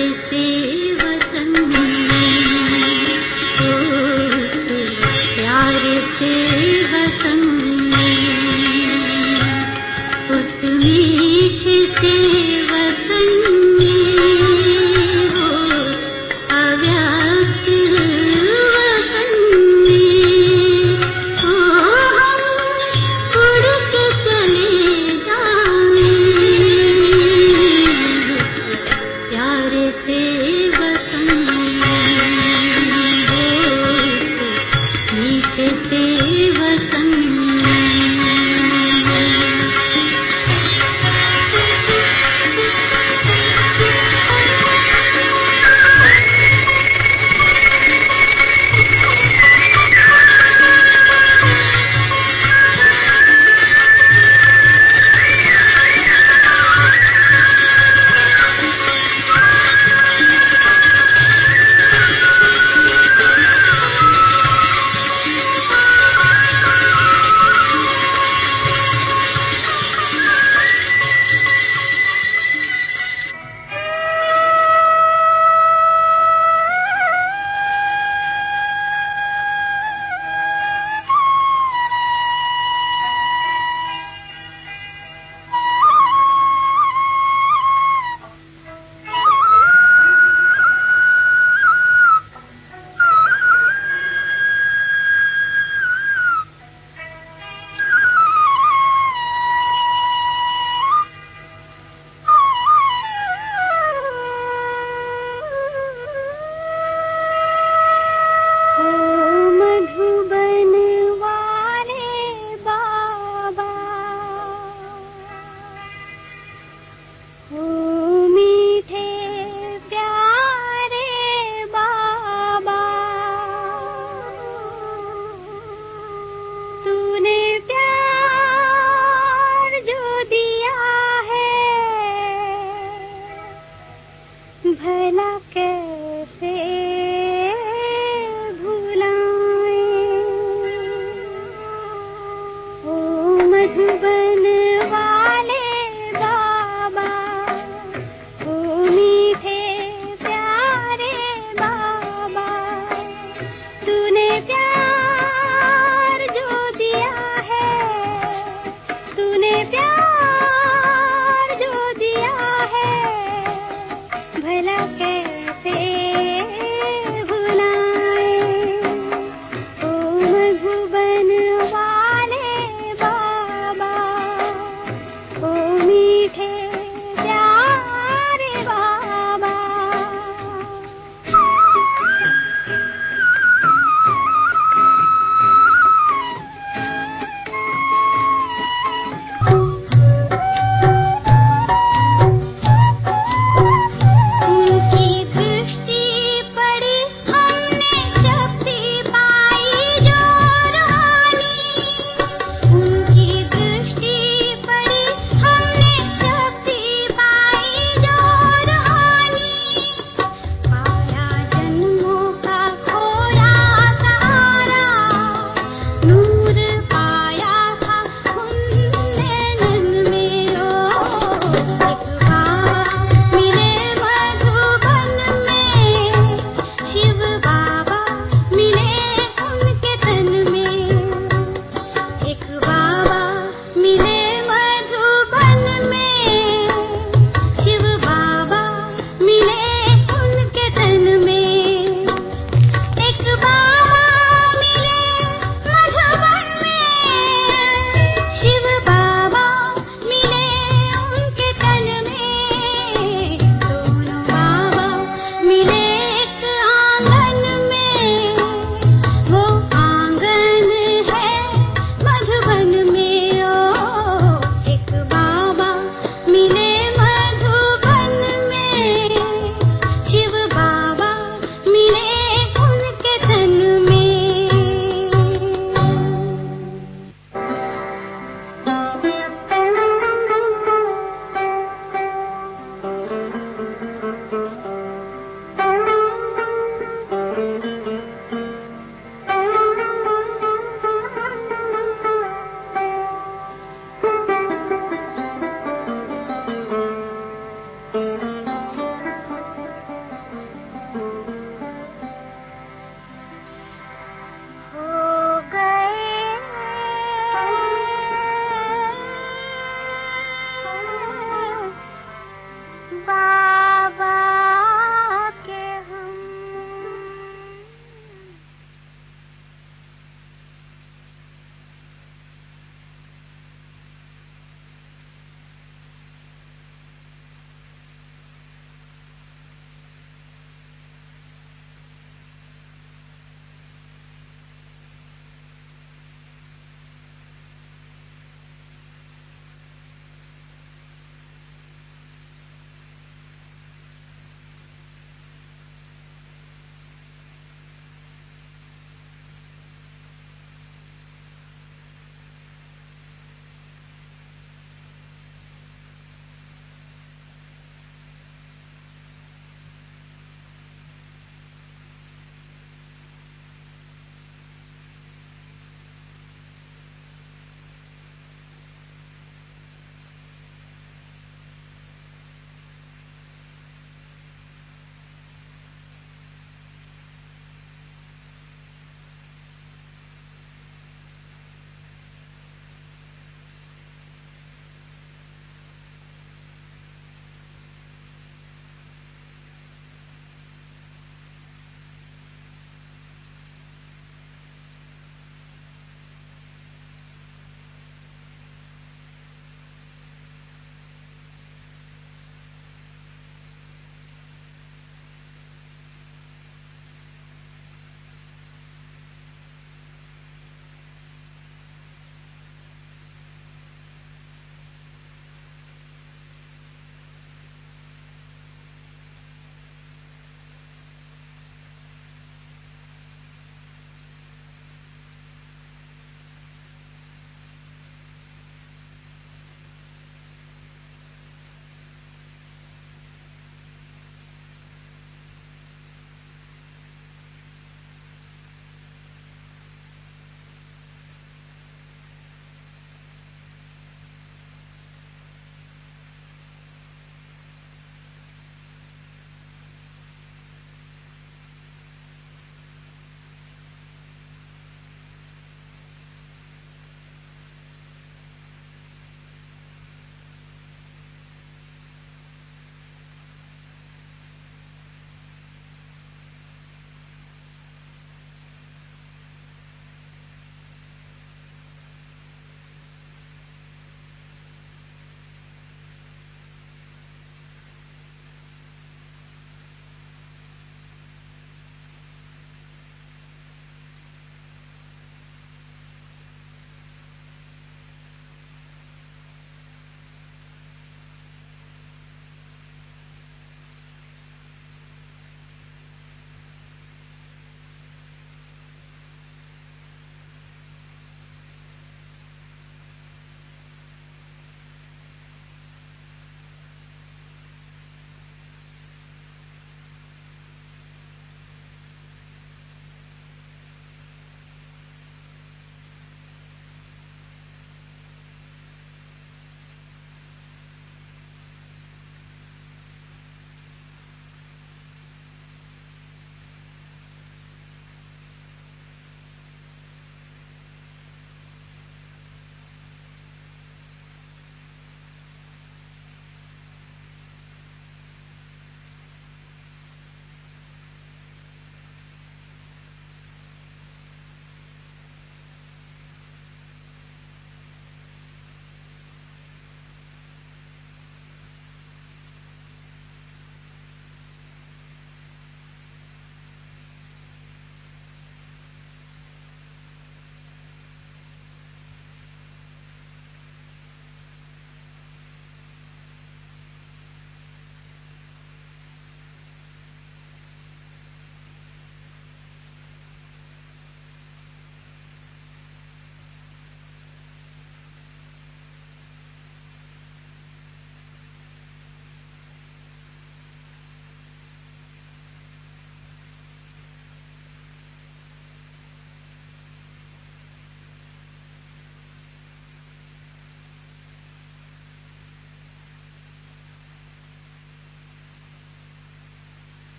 उनकी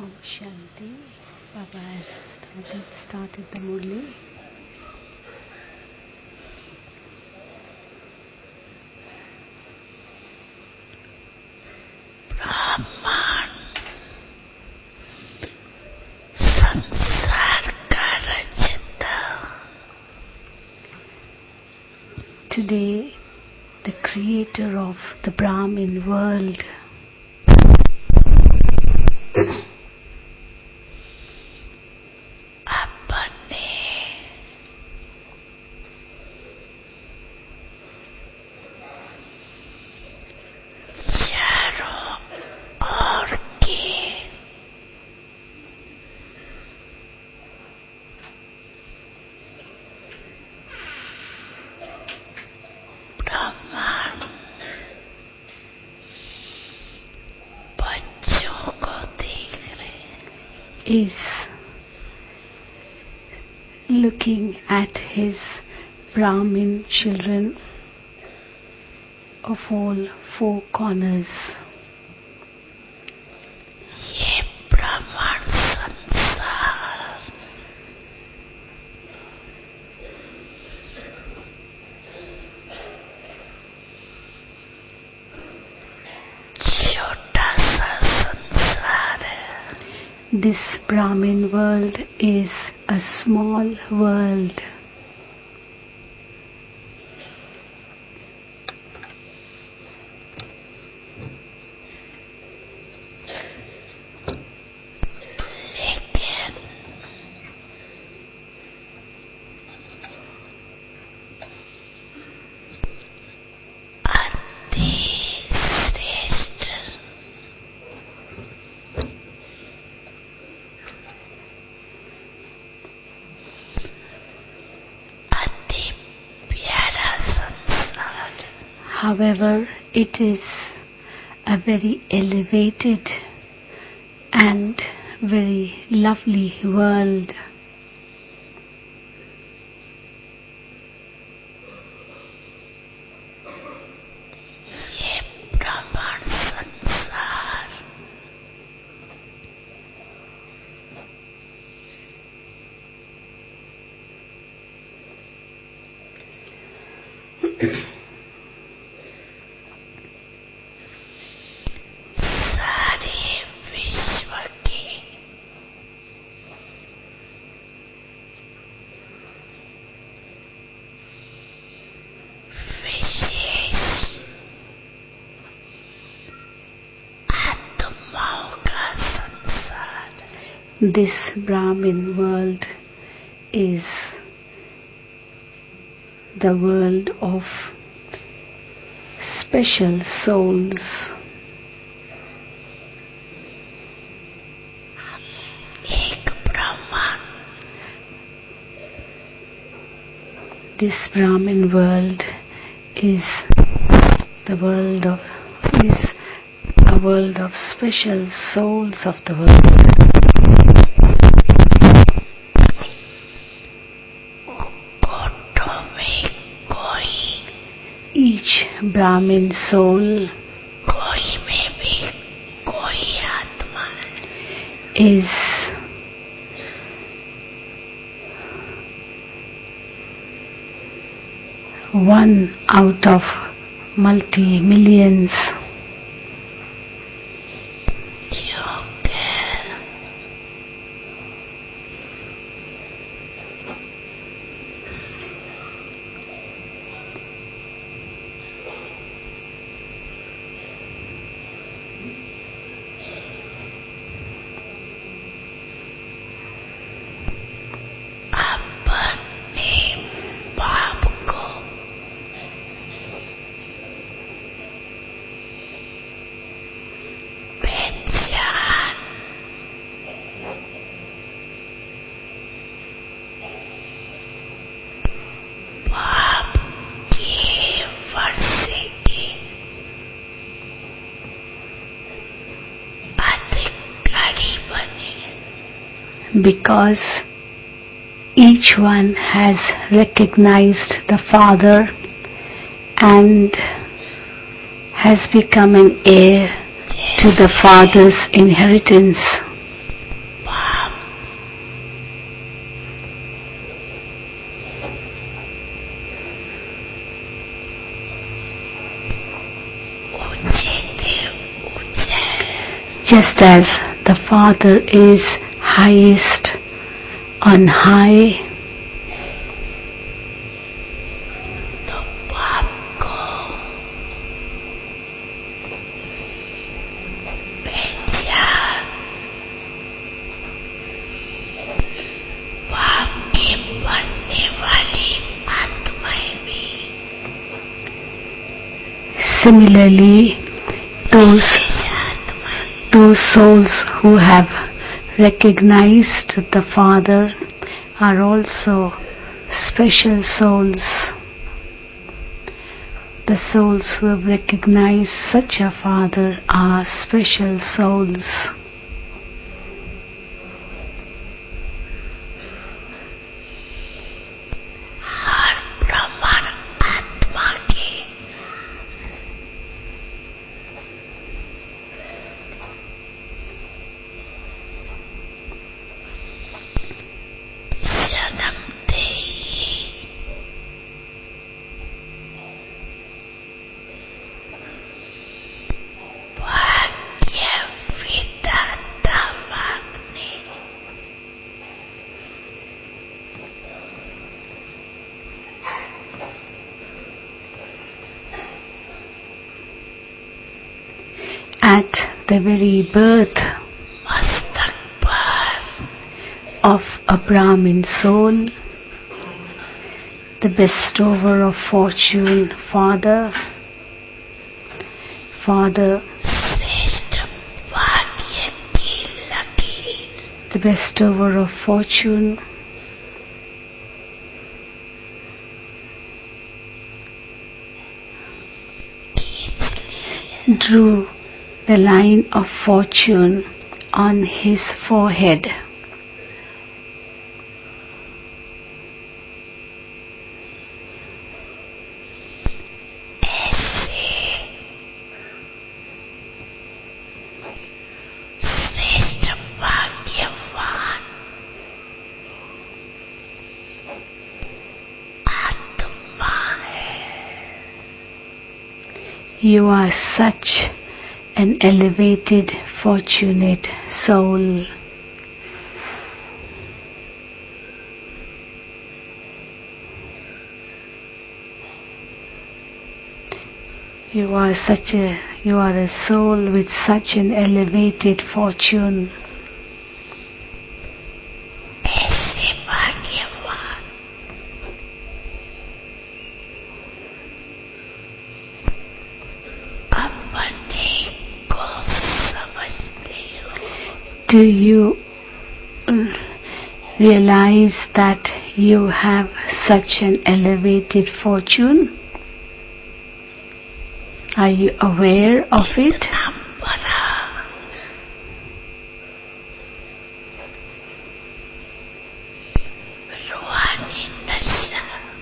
Om Shanti. Baba has started the Murli. Brahman Sansar ka rachita. Today, the creator of the Brahmin world is looking at his Brahmin children of all four corners. Ye Brahman Sansar, chota sa sansar hai. This Brahmin world is a small world. However, it is a very elevated and very lovely world. Ye Brahman Sansar, This Brahmin world is the world of special souls. Ek Brahman. This Brahmin world is a world of special souls of the world. Each Brahmin soul is one out of multi-millions. Because each one has recognized the Father and has become an heir to the Father's inheritance. Just as the Father is highest on high, तो बाप को पहचान, बाप के बनने वाली आत्माएं भी similarly those souls who have recognized the Father are also special souls. The souls who have recognized such a Father are special souls. हर ब्रह्मांड आत्मा के जन्मते ही भाग्य विधाता बाप ने At the very birth मस्तक पर of a Brahmin soul, the bestower of fortune, Father, श्रेष्ठ भाग्य की लकीर the bestower of fortune, खींच ली drew the line of fortune on his forehead. श्रेष्ठ भाग्यवान आत्मा है You are such an elevated, fortunate soul. You are a soul with such an elevated fortune. ऐसे भाग्यवान अपने को समझते हो Do you realize that you have such an elevated fortune? Are you aware of it? इतना बड़ा रूहानी नशा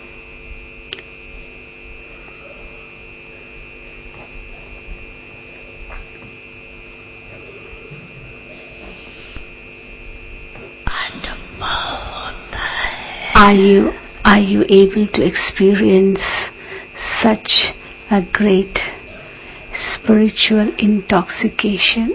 अनुभव होता है Are you able to experience such a great spiritual intoxication?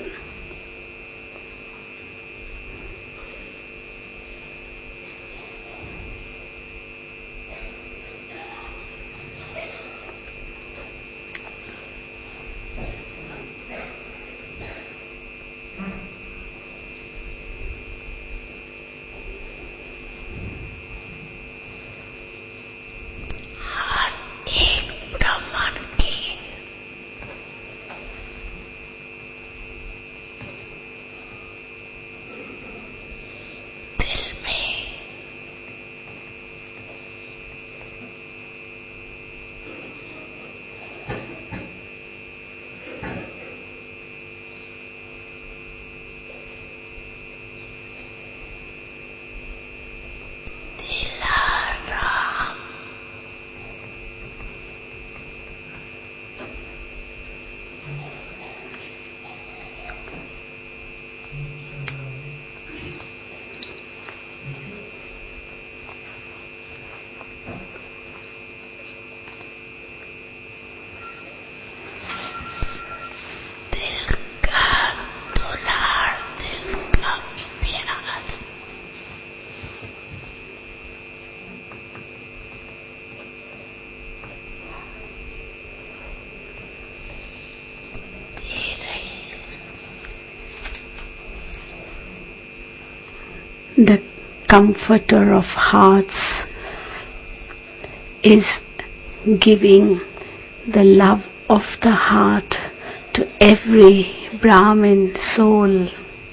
हर एक ब्रह्मांड की the comforter of hearts, is giving the love of the heart to every Brahmin soul.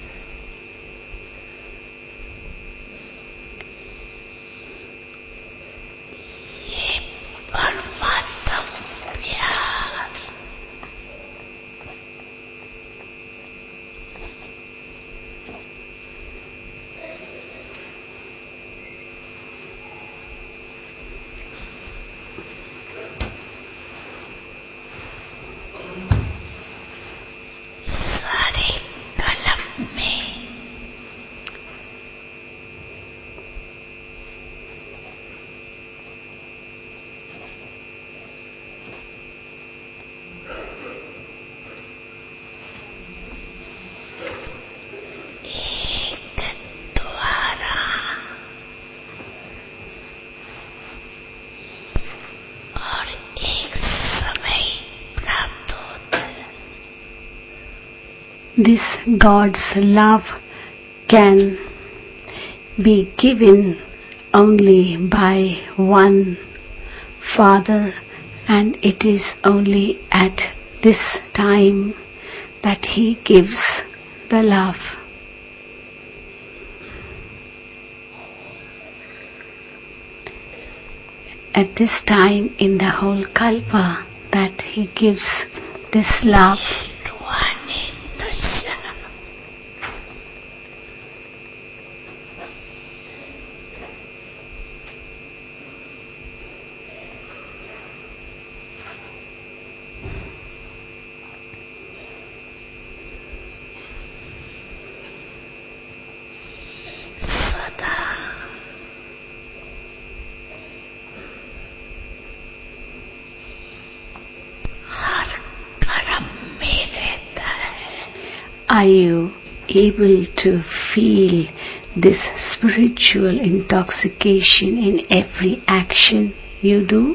This God's love can be given only by one Father, and it is only at this time that He gives the love. At this time in the whole Kalpa that He gives this love. Are you able to feel this spiritual intoxication in every action you do?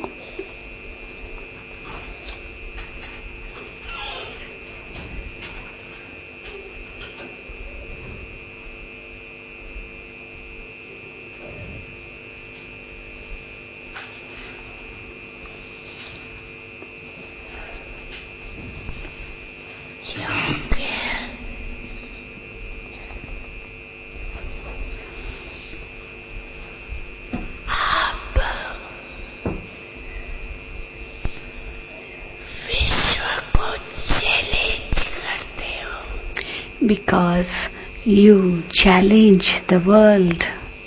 Because you challenge the world.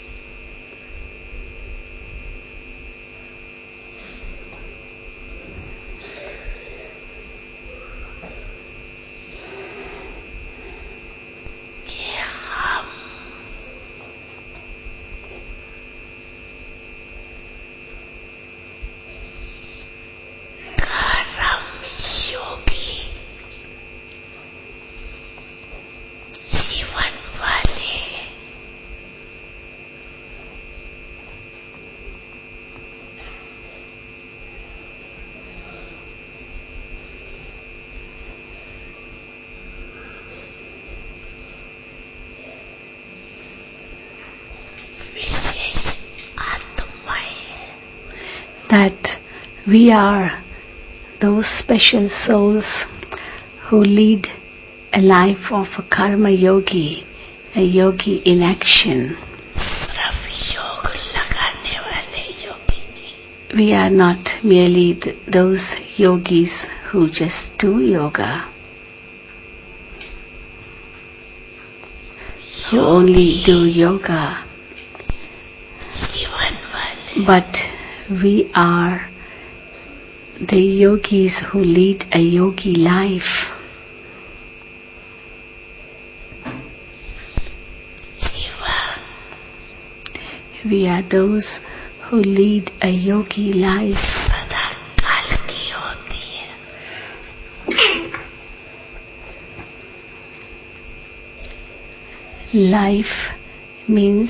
That we are those special souls who lead a life of a karma yogi, a yogi in action. We are not merely those yogis who just do yoga, who only do yoga, but we are the yogis who lead a yogi life. We are those who lead a yogi life. Life means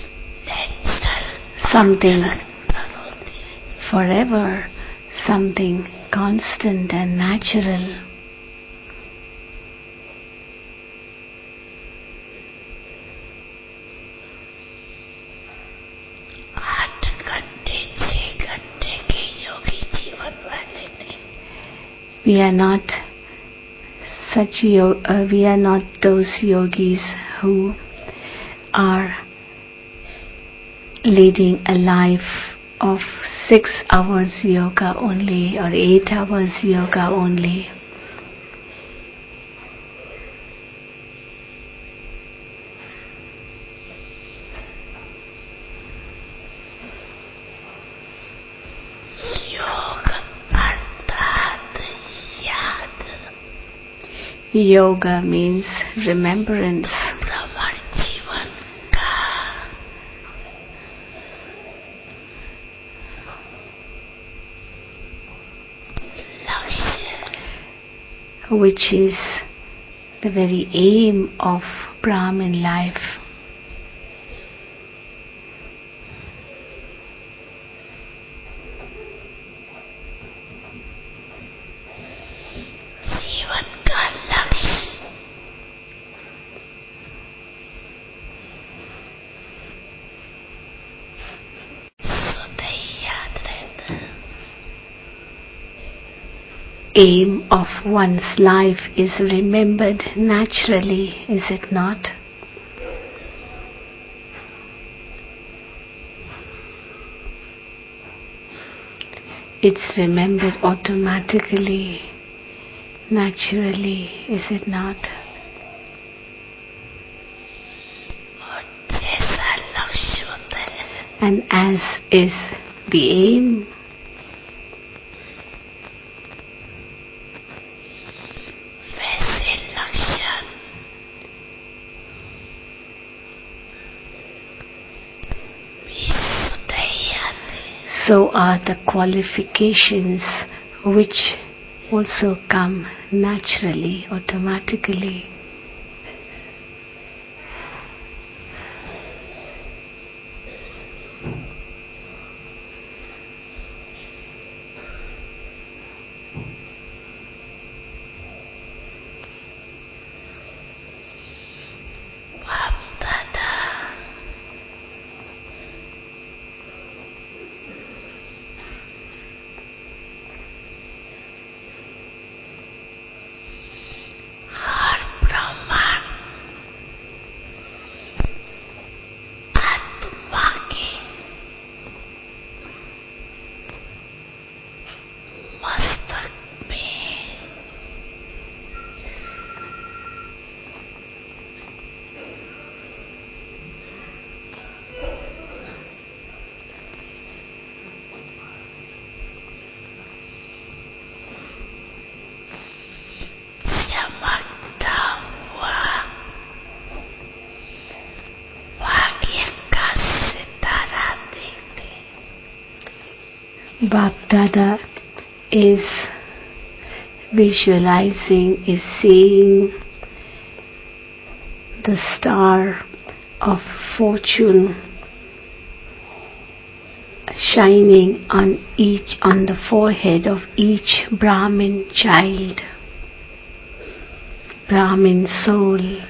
something forever, something constant and natural. We are not we are not those yogis who are leading a life of 6 hours yoga only or 8 hours yoga only. Yoga means remembrance. Which is the very aim of Brahmin life. Aim of one's life is remembered naturally, is it not? It's remembered automatically, naturally, is it not? And as is the aim, so are the qualifications which also come naturally, automatically. Bapdada is visualizing, is seeing the star of fortune shining on the forehead of each Brahmin child, Brahmin soul.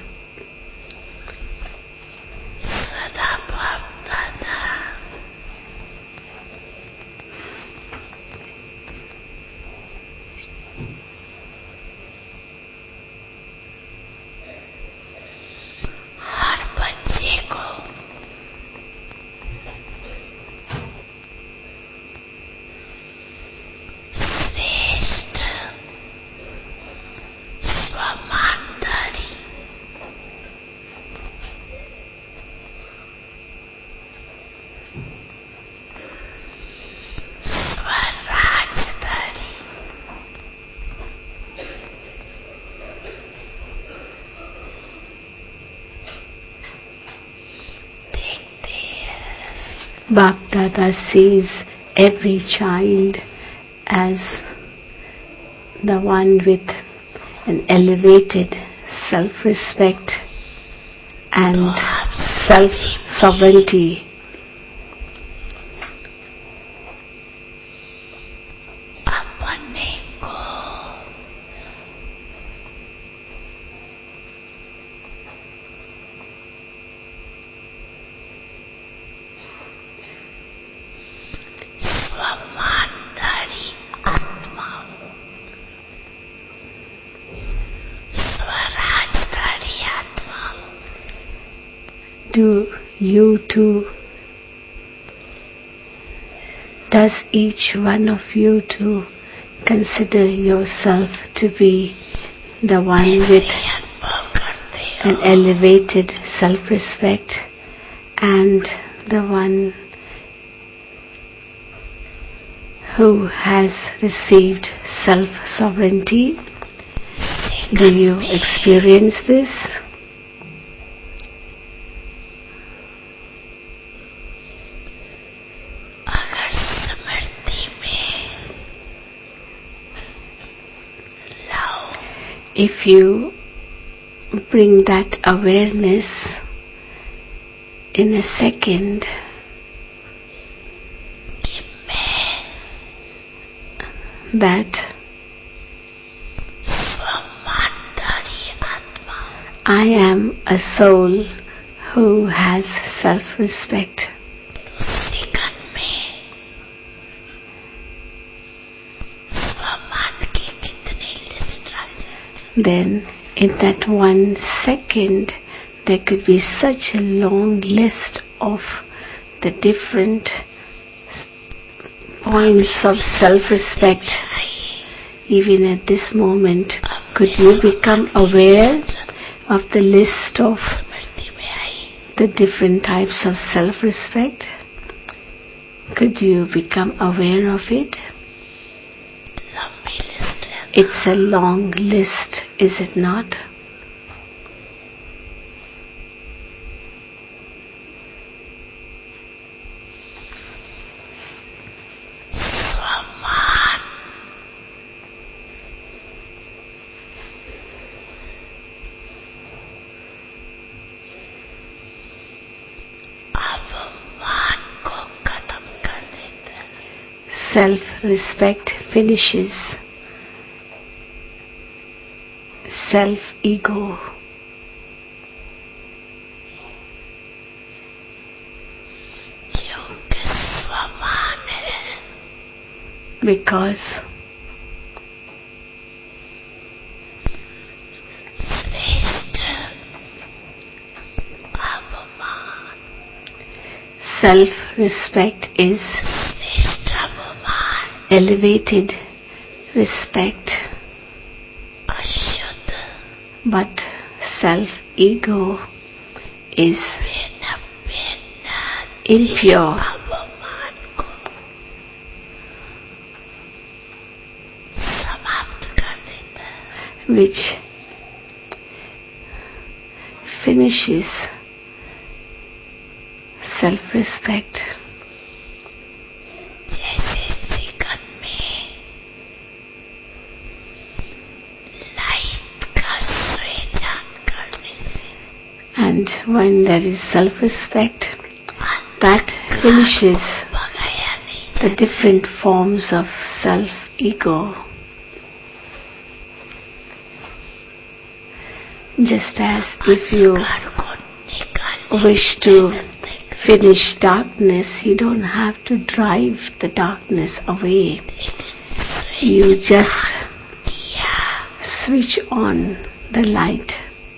Bapdada sees every child as the one with an elevated self-respect and self-sovereignty. does each one of you to consider yourself to be the one with an elevated self-respect and the one who has received self-sovereignty? Do you experience this? If you bring that awareness in a second, that I am a soul who has self-respect. Then in that 1 second there could be such a long list of the different points of self-respect. Even at this moment, could you become aware of the list of the different types of self-respect? Could you become aware of it? It's a long list, is it not? Self-respect finishes self-ego. Because self-respect is elevated respect, but self-ego is impure. Which finishes self-respect. And when there is self-respect, that finishes the different forms of self-ego. Just as if you wish to finish darkness, you don't have to drive the darkness away. You just switch on the light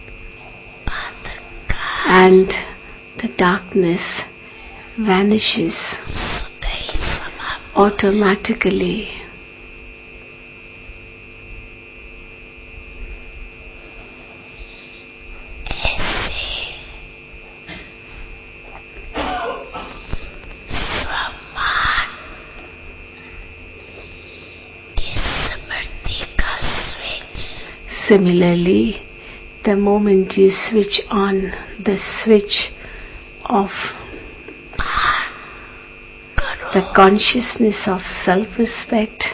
and the darkness vanishes automatically. Similarly, the moment you switch on the switch of the consciousness of self-respect,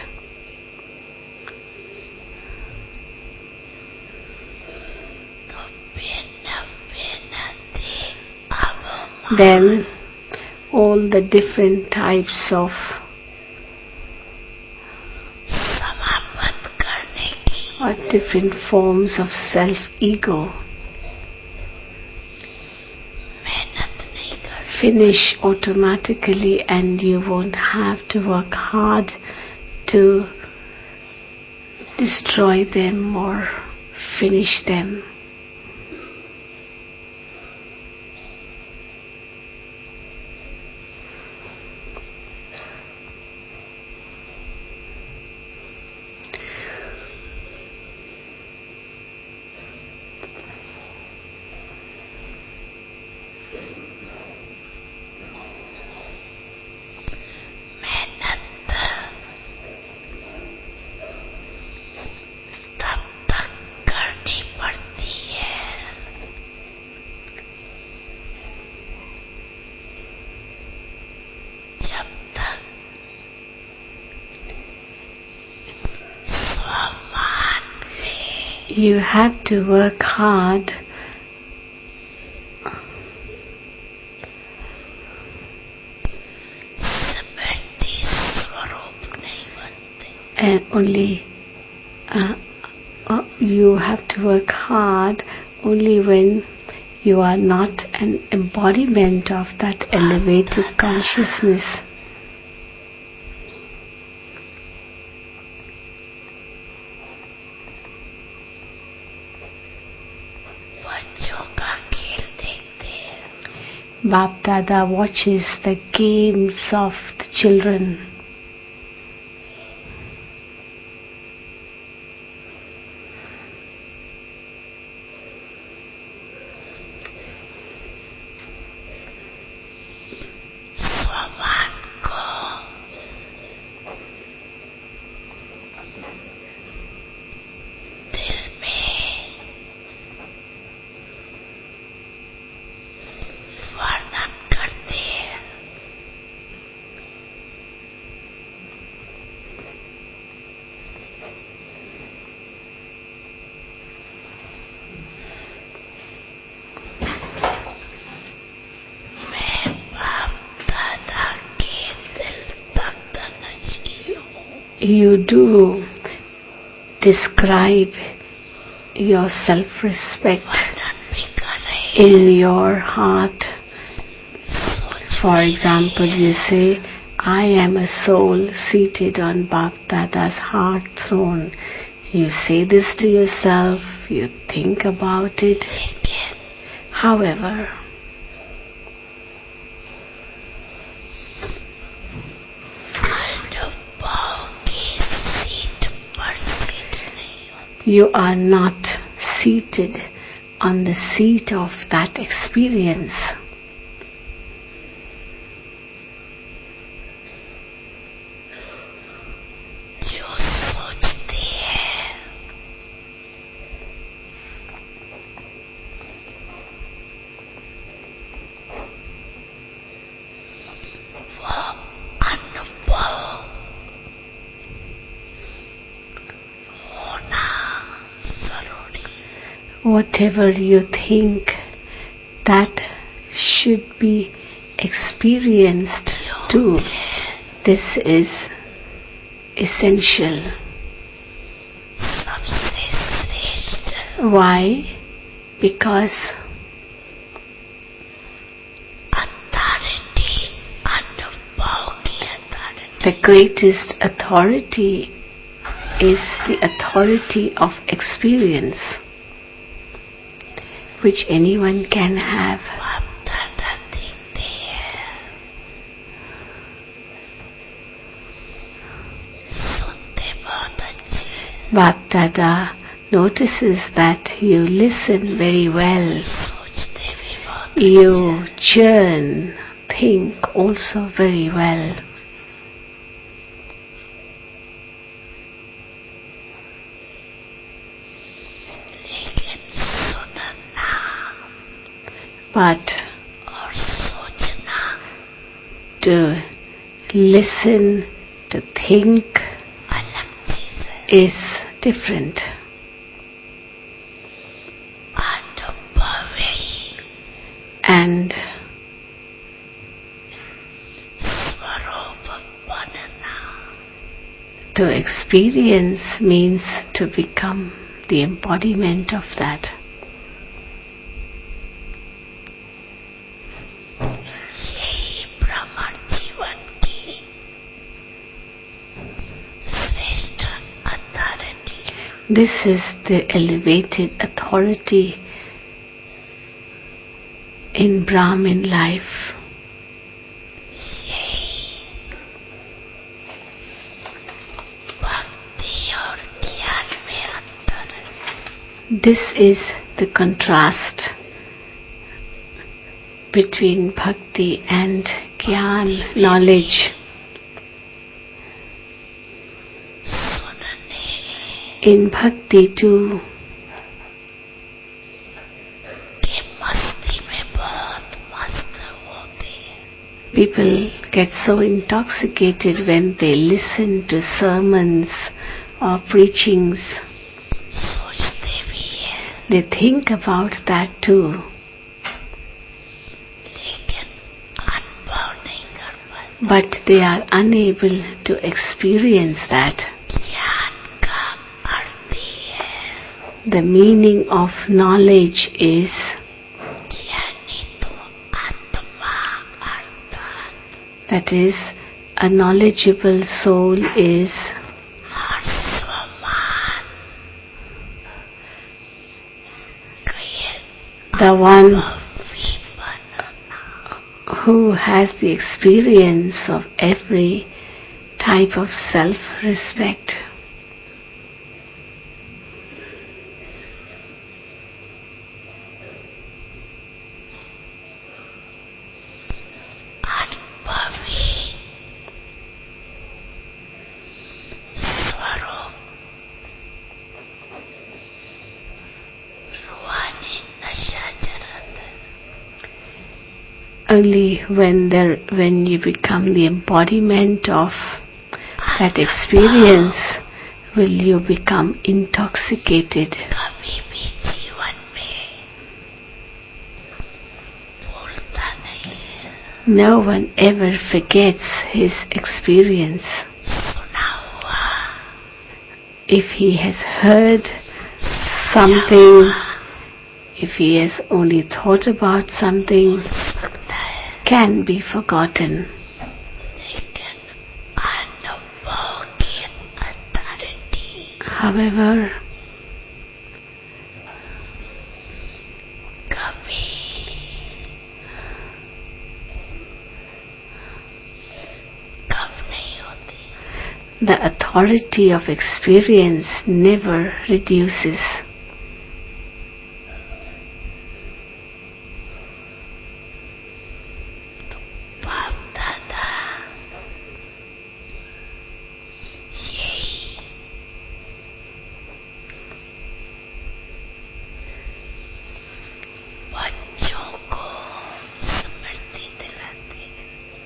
then all the different types of or different forms of self-ego finish automatically, and you won't have to work hard to destroy them or finish them. You have to work hard स्मृति स्वरूप नहीं बनते. and only you have to work hard only when you are not an embodiment of that elevated consciousness. बच्चों का खेल देखते हैं. Bap Dada watches the games of the children. स्वमान को दिल में वर्णन करते हैं. मैं बाप दादा के दिल तक नची हूँ. You do describe your self-respect वर्णन भी कर रहे हैं. in your heart. सोच For भी example, रहे हैं. you say, I am a soul seated on Bap Dada's heart throne. You say this to yourself, you think about it. लेकिन However, अनुभव की सीट पर सीट नहीं होती. you are not seated on the seat of that experience. जो सोचती है वो अनुभव होना जरूरी. Whatever you think, that should be experienced too. This is essential. सबसे श्रेष्ठ Why? Because अथॉरिटी अनुभव की authority. the greatest authority is the authority of experience, which anyone can have. बाप दादा देखते हैं, सुनते बहुत अच्छे. Bap Dada notices that you listen very well. सोचते भी बहुत You churn, think also very well. लेकिन सुनना But और सोचना to listen, to think अलग चीज है. is different. अनुभवी And स्वरूप बनना. to experience means to become the embodiment of that. यही भ्रमण जीवन की श्रेष्ठ authority. This is the elevated authority in Brahmin life. यही भक्ति और ज्ञान में अंतर है. This is the contrast between bhakti and jnana, knowledge. सुनने In bhakti too, के मस्ती में बहुत मस्त होते हैं. people get so intoxicated when they listen to sermons or preachings. सोचते भी They think about that too. लेकिन अनुभव नहीं कर पाते. But they are unable to experience that. ज्ञान का अर्थ ही है. The meaning of knowledge is ज्ञानी तो आत्मा अर्थात that is, a knowledgeable soul is हर्षवान. the one विपन्न who has the experience of every type of self-respect. अनुभवी स्वरूप रूहानी नशा चढ़त है. Only when you become the embodiment of that experience will you become intoxicated. कभी भी जीवन में भूलता नहीं है. No one ever forgets his experience. सुना हुआ If he has heard something, if he has only thought about something, सकता है. can be forgotten. लेकिन अनुभव की अथॉरिटी However, कभी कब नहीं होती. the authority of experience never reduces. बाप दादा यही बच्चों को स्मृति दिलाते हैं.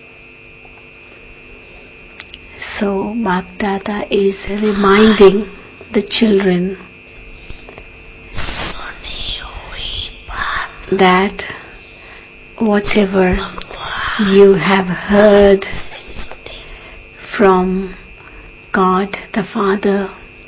So Bap Dada is reminding the children सुनी हुई बात that whatever भगवान you have heard से सुनी from God the Father,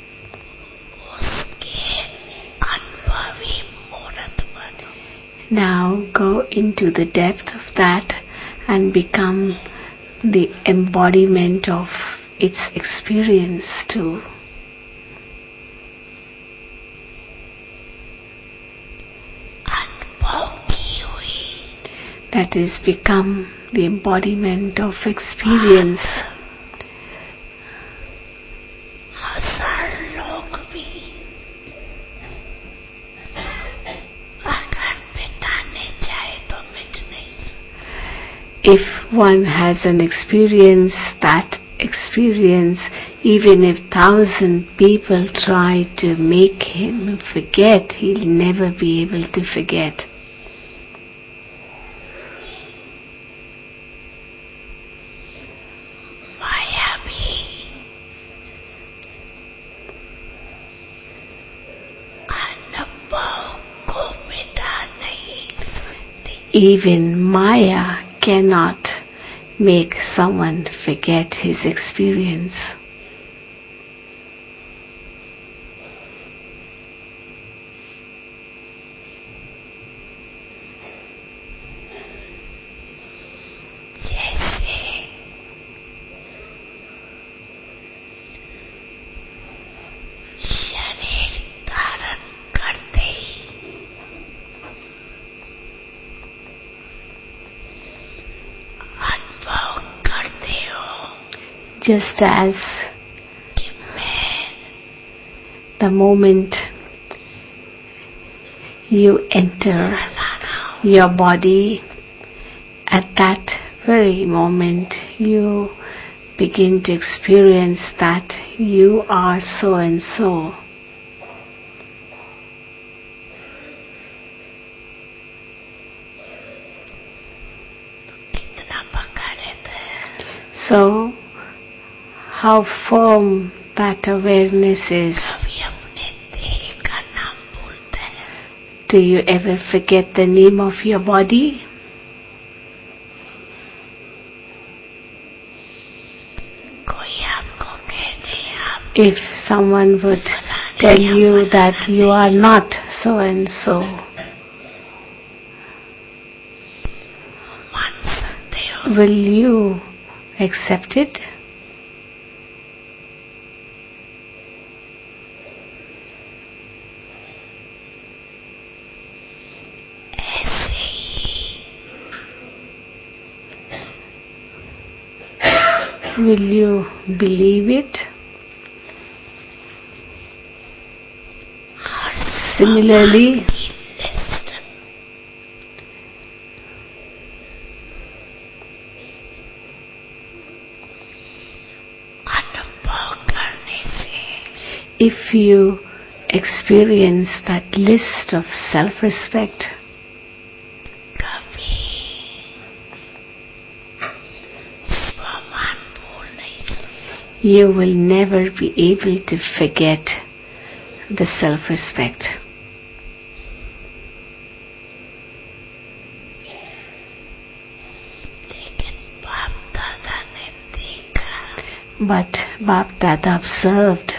उसके अनुभवी मूर्त बनो. now go into the depth of that and become the embodiment of its experience too. अनुभव की हुई That is, become the embodiment of experience. हजार लोग भी अगर बिताने चाहे तो मिट नहीं सकते. If one has an experience, that experience, even if 1,000 people try to make him forget, he'll never be able to forget. माया भी अनुभव को मिटा नहीं सकती. Even Maya cannot make someone forget his experience. जैसे शरीर धारण करते ही अनुभव करते हो Just as कि मैं the moment you enter चला रहा हूँ. your body, at that very moment you begin to experience that you are so and so. कितना पक्का रहता है. So, how firm that awareness is. कभी अपने देह का नाम भूलता है. Do you ever forget the name of your body? If someone would tell you that you are not so and so, will you accept it? Will you believe it? Similarly, if you experience that list of self-respect, you will never be able to forget the self-respect. But Bap Dada observed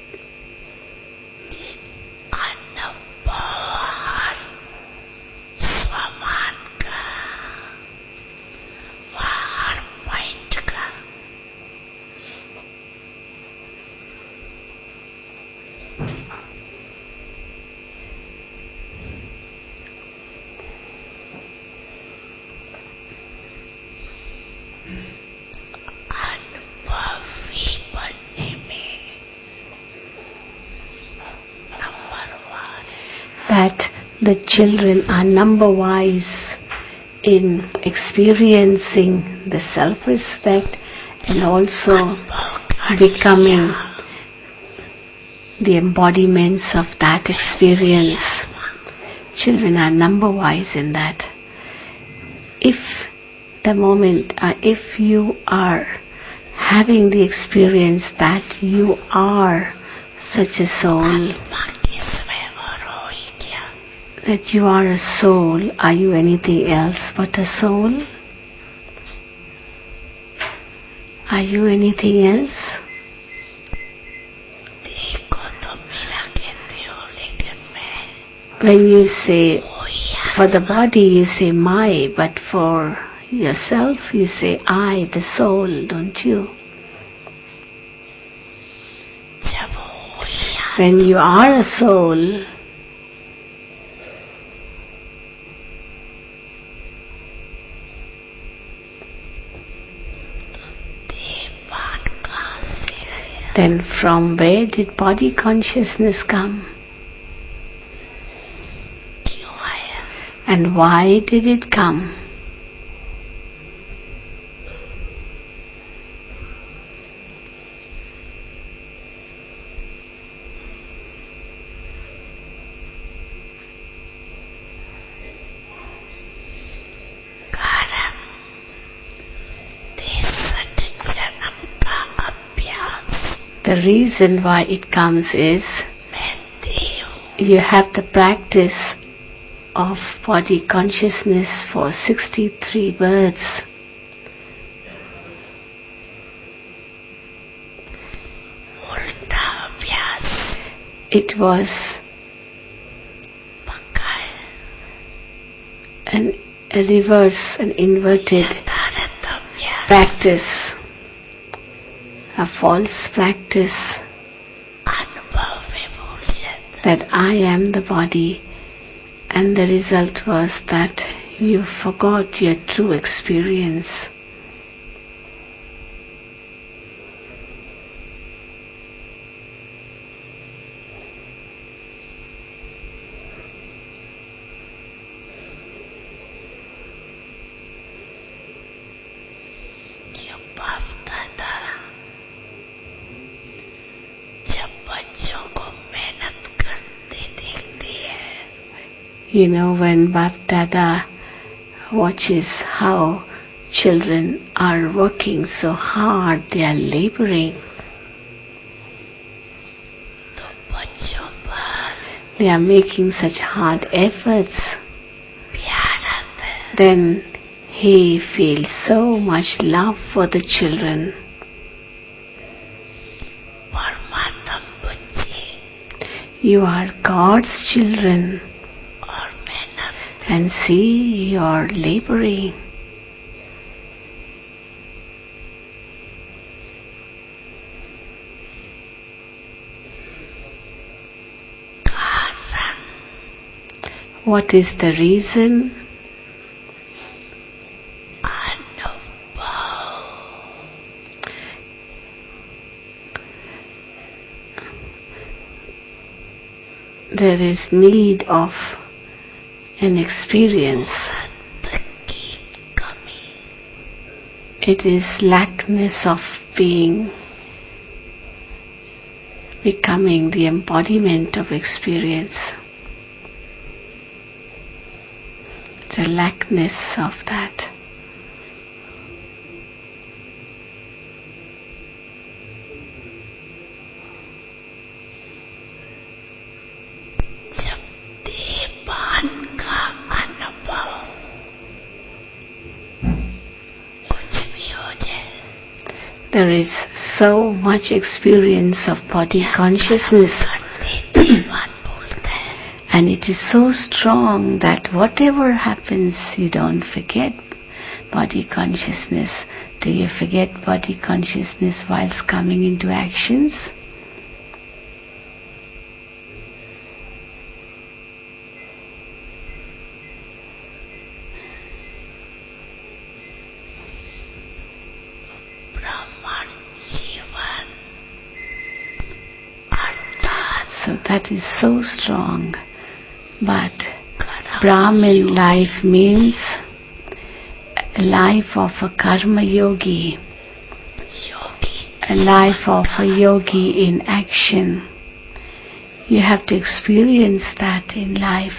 that the children are number-wise in experiencing the self-respect and also becoming the embodiments of that experience. Children are number-wise in that. If you are having the experience that you are such a soul, that you are a soul, are you anything else but a soul? Are you anything else? When you say, for the body you say my, but for yourself you say I, the soul, don't you? When you are a soul, then from where did body consciousness come? And why did it come? The reason why it comes is you have the practice of body consciousness for 63 births. It was a reverse, an inverted practice, a false practice that I am the body, and the result was that you forgot your true experience. You know, when Bap Dada watches how children are working so hard, they are laboring. they are making such hard efforts, प्यार आता है then he feels so much love for the children. परमात्मा बच्चे You are God's children, और मेहनत and see you're laboring. कारण What is the reason? अनुभव There is need of an experience. सत्य की कमी It is lackness of becoming the embodiment of experience. The lackness of that. जब देहभान का अनुभव कुछ भी हो जाए There is so much experience of body consciousness, करते देहभान भूलता है and it is so strong that whatever happens, you don't forget body consciousness. Do you forget body consciousness whilst coming into actions? ब्राह्मण जीवन अर्थात So that is so strong. But कर्म Brahmin life means a life of a karma yogi, yogi a life of a yogi in action. You have to experience that in life.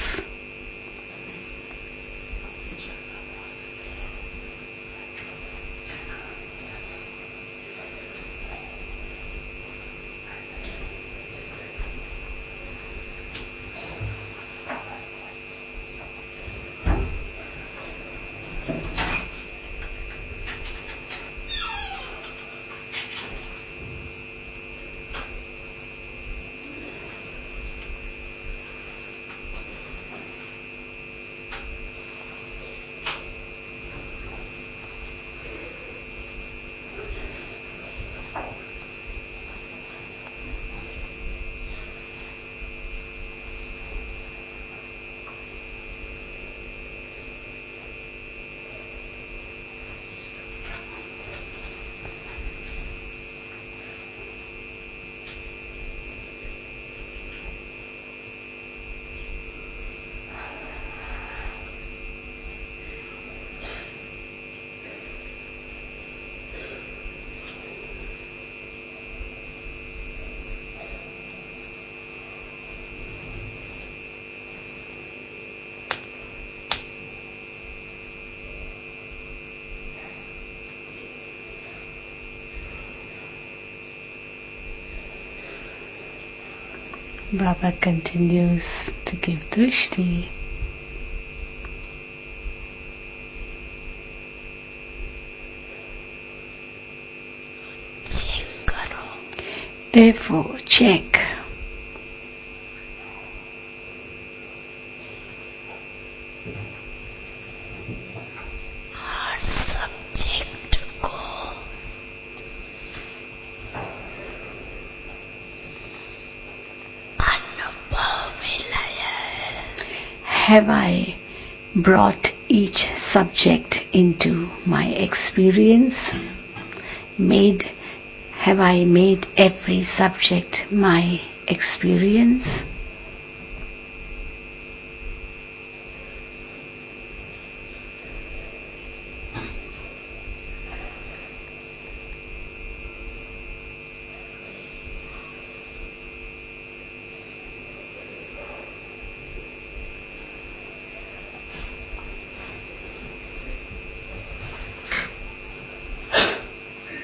Baba continues to give drishti. Check करो Therefore, check. हर subject को अनुभव में लाया है Have I brought each subject into my experience? Have I made every subject my experience?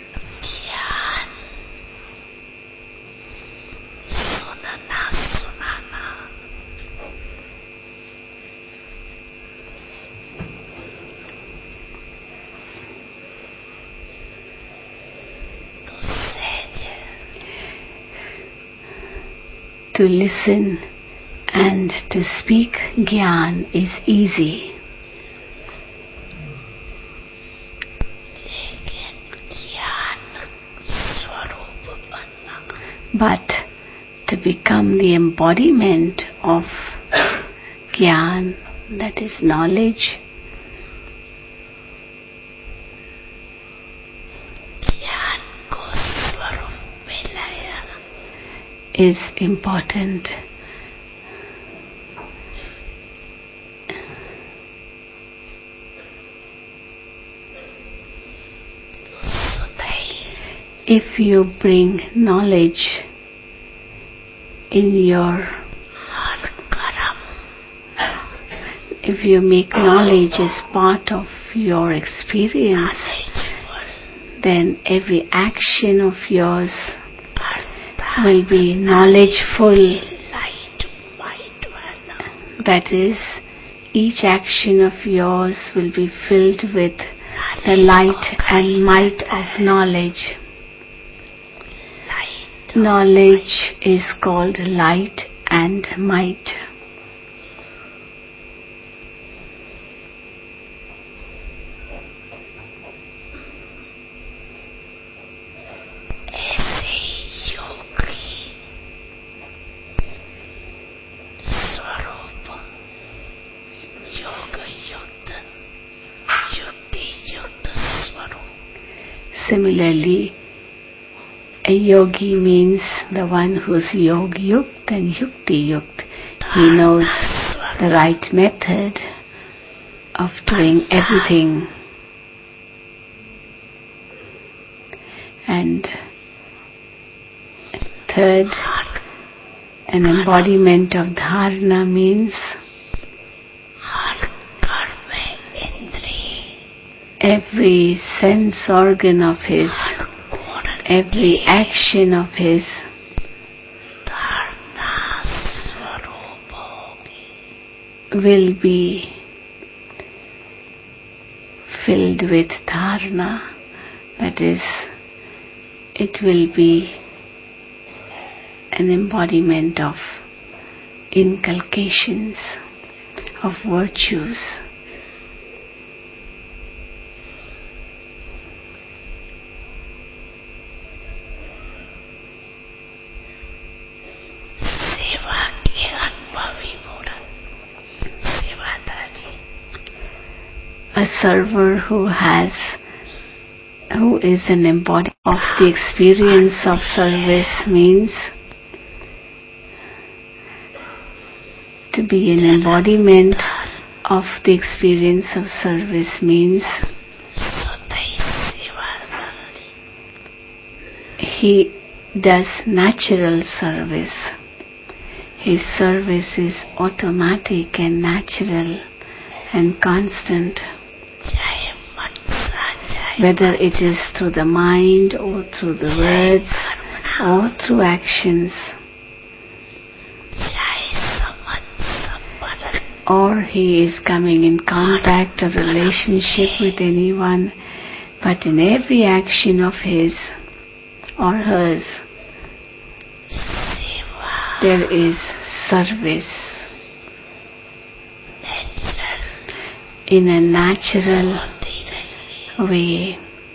ज्ञान सुनना सुनाना To listen and to speak Gyan is easy. But to become the embodiment of Gyan, that is knowledge, is important. If you bring knowledge in your, if you make knowledge as part of your experience, then every action of yours will be knowledgeful. That is, each action of yours will be filled with the light and might of knowledge. Knowledge is called light and might. Similarly, a yogi means the one who's yog-yukt and yukti-yukt. He knows the right method of doing everything. And third, an embodiment of dharana means every sense organ of his, every action of his will be filled with dharana. That is, it will be an embodiment of inculcations, of virtues. A server who is an embodiment of the experience of service means to be an embodiment of the experience of service means he does natural service. His service is automatic and natural and constant. Whether it is through the mind or through the words or through actions, or he is coming in contact or relationship with anyone, but in every action of his or hers there is service in a natural way.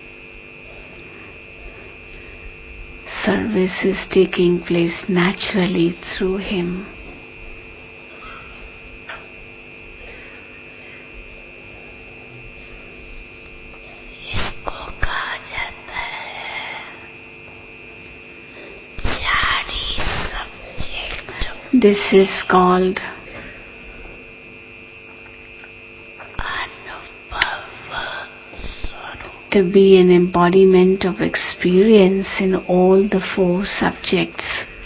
Service is taking place naturally through him. This is called to be an embodiment of experience in all the four subjects.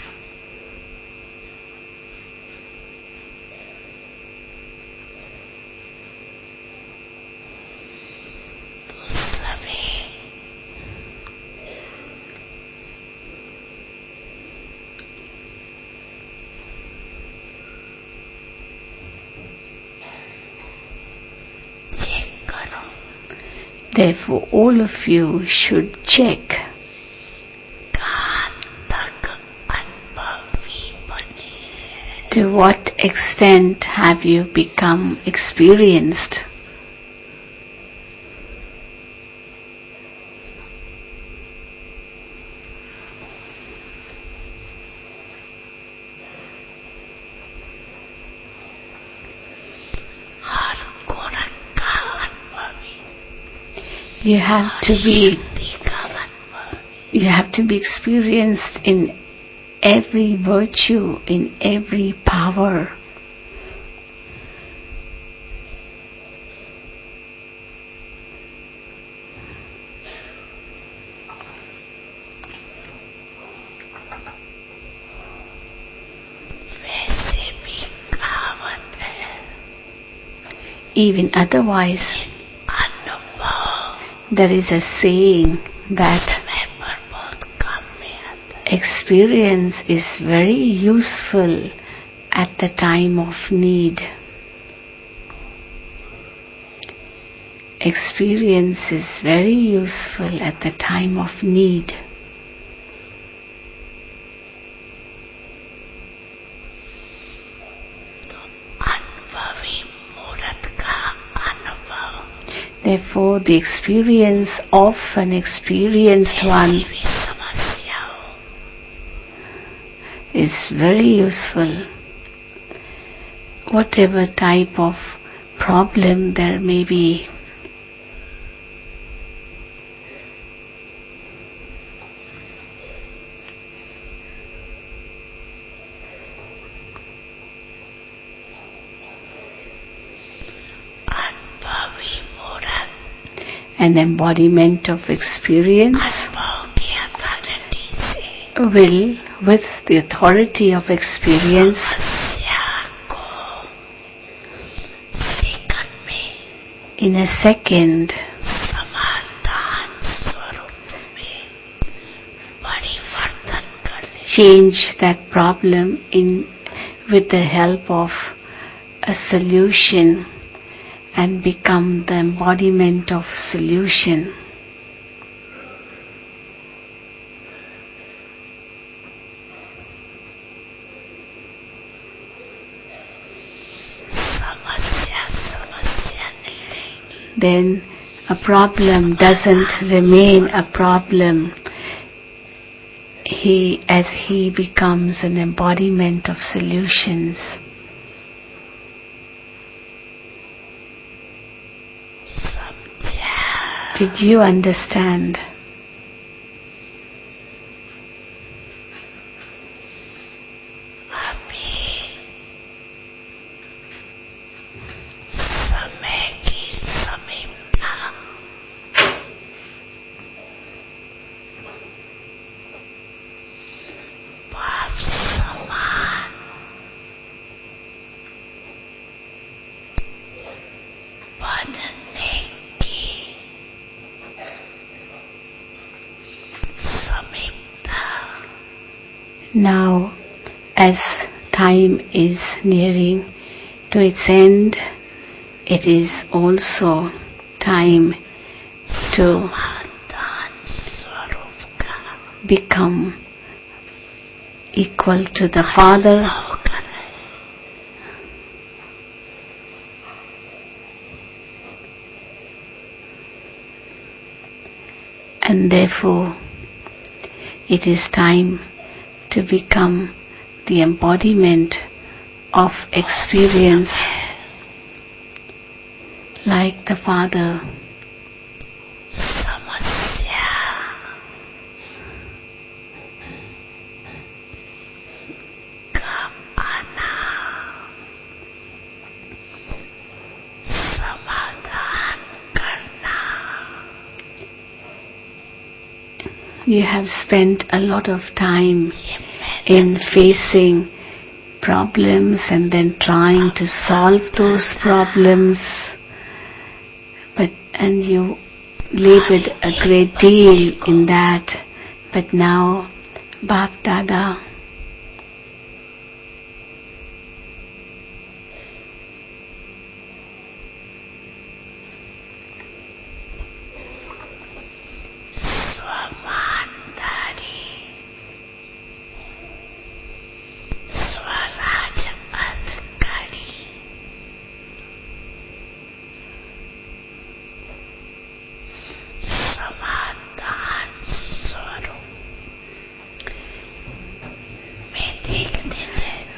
Therefore, all of you should check To what extent have you become experienced? You have to be experienced in every virtue, in every power. Even otherwise, there is a saying that experience is very useful at the time of need. Experience is very useful at the time of need. Therefore, the experience of an experienced one is very useful. Whatever type of problem there may be, an embodiment of experience will, with the authority of experience, in a second change that problem with the help of a solution and become the embodiment of solution. Then a problem doesn't remain a problem. As he becomes an embodiment of solutions. Did you understand? Now, as time is nearing to its end, it is also time to become equal to the Father. And therefore, it is time to become the embodiment of experience like the Father. You have spent a lot of time in facing problems and then trying to solve those problems, and you labored a great deal in that. But now, Bap Dada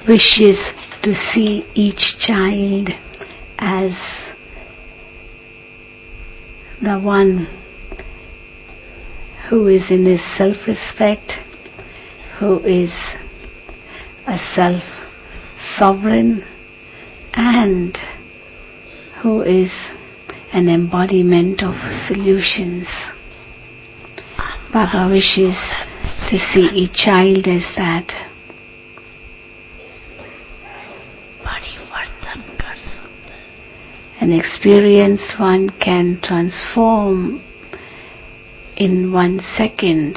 wishes to see each child as the one who is in his self-respect, who is a self-sovereign, and who is an embodiment of solutions. Baba wishes to see each child as that. An experience one can transform in 1 second.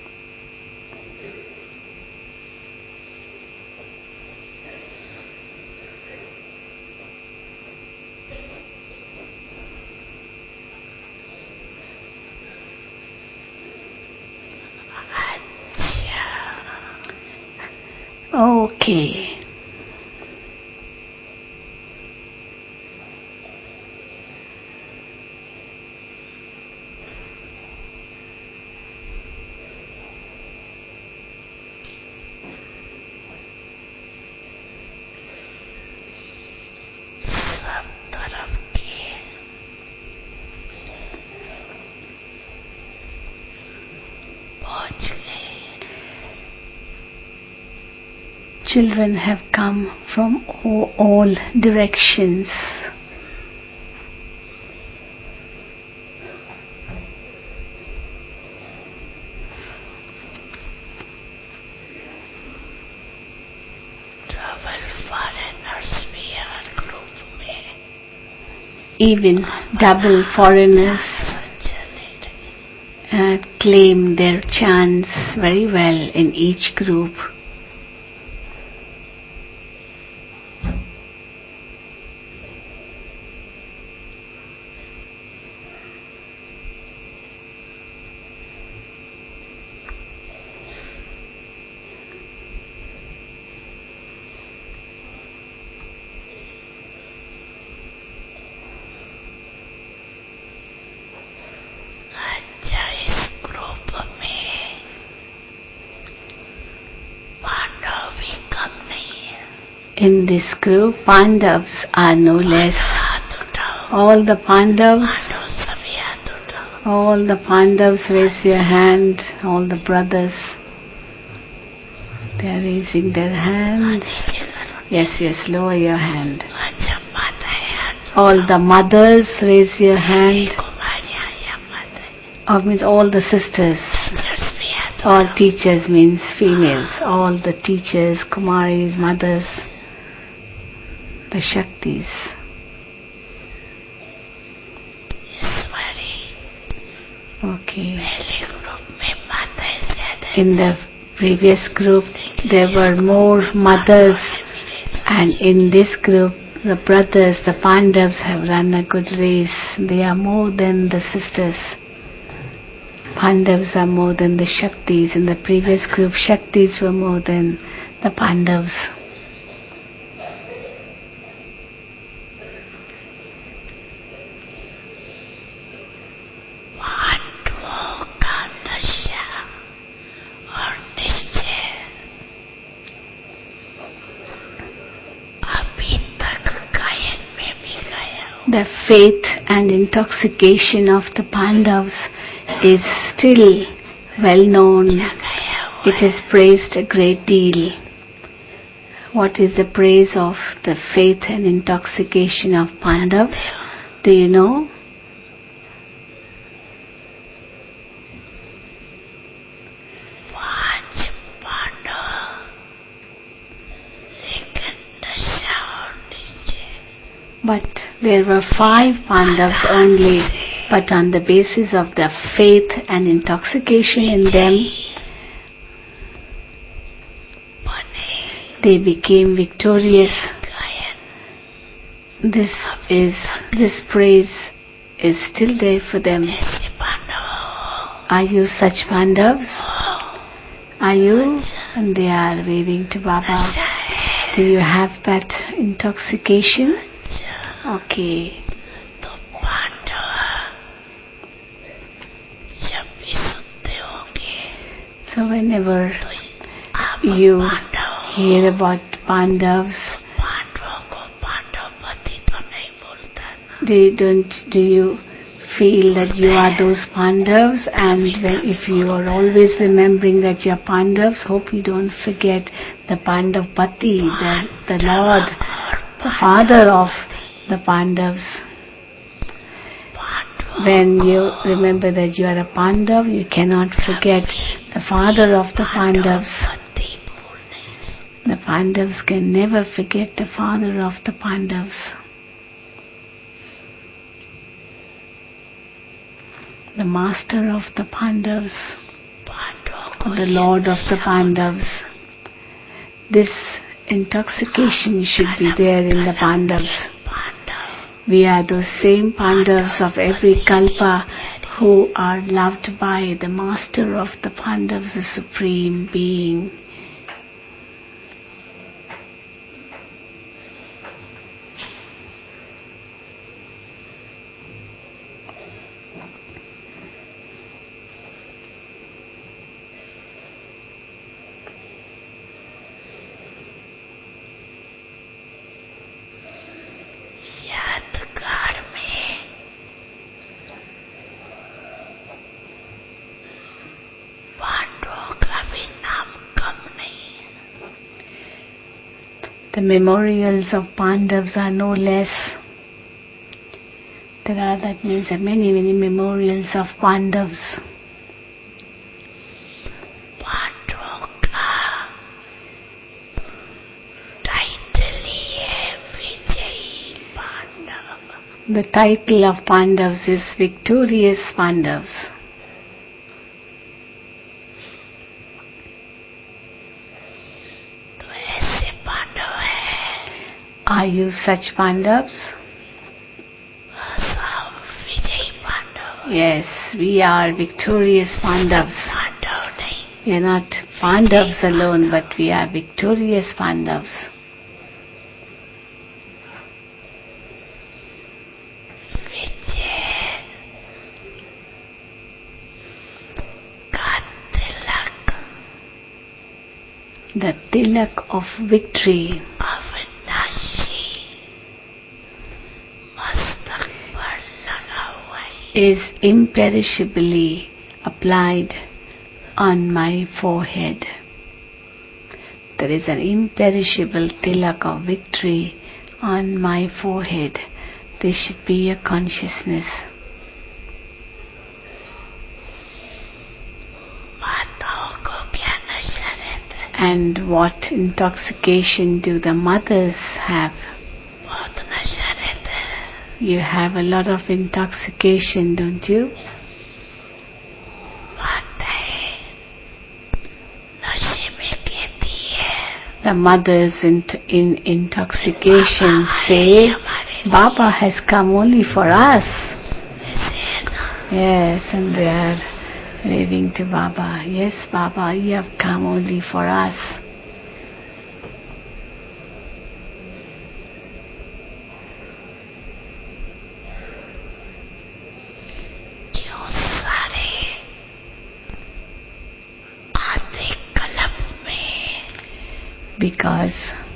Okay. Children have come from all directions. Even double foreigners claim their chants very well in each group. In this group, Pandavas are no less. All the Pandavas raise your hand, all the brothers, they are raising their hands. Yes, lower your hand. All the mothers raise your hand. Or means all the sisters. All teachers means females. All the teachers, Kumaris, mothers, the Shaktis. Okay. In the previous group, there were more mothers, and in this group, the brothers, the Pandavas, have run a good race. They are more than the sisters. Pandavas are more than the Shaktis. In the previous group, Shaktis were more than the Pandavas. The faith and intoxication of the Pandavas is still well known. It is praised a great deal. What is the praise of the faith and intoxication of Pandavas? Do you know? But there were 5 Pandavas only, but on the basis of the faith and intoxication in them, they became victorious. This praise is still there for them. Are you such Pandavas? Are you? And they are waving to Baba. Do you have that intoxication? Okay. So whenever you hear about Pandavas, पांडवों को पांडवपति तो नहीं बोलता ना. do you feel that you are those Pandavas, and if you are always remembering that you are Pandavas, hope you don't forget the Pandavpati, the Lord, the father of the Pandavas. When you remember that you are a Pandav, you cannot forget the father of the Pandavas. The Pandavas can never forget the father of the Pandavas. The master of the Pandavas, or the Lord of the Pandavas. This intoxication should be there in the Pandavas. We are those same Pandavas of every Kalpa who are loved by the master of the Pandavas, the Supreme Being. The memorials of Pandavas are no less. That means there are many, many memorials of Pandavas. पांडवों का title ही है विजयी Pandav. The title of Pandavas is Victorious Pandavas. Are you such Pandavas? Yes, we are victorious Pandavas. We are not Pandavas alone, but we are victorious Pandavas. The tilak of victory is imperishably applied on my forehead. There is an imperishable tilak of victory on my forehead. This should be your consciousness. And what intoxication do the mothers have? You have a lot of intoxication, don't you? The mothers in intoxication say, Baba has come only for us. Yes, and they are raving to Baba. Yes, Baba, you have come only for us. Because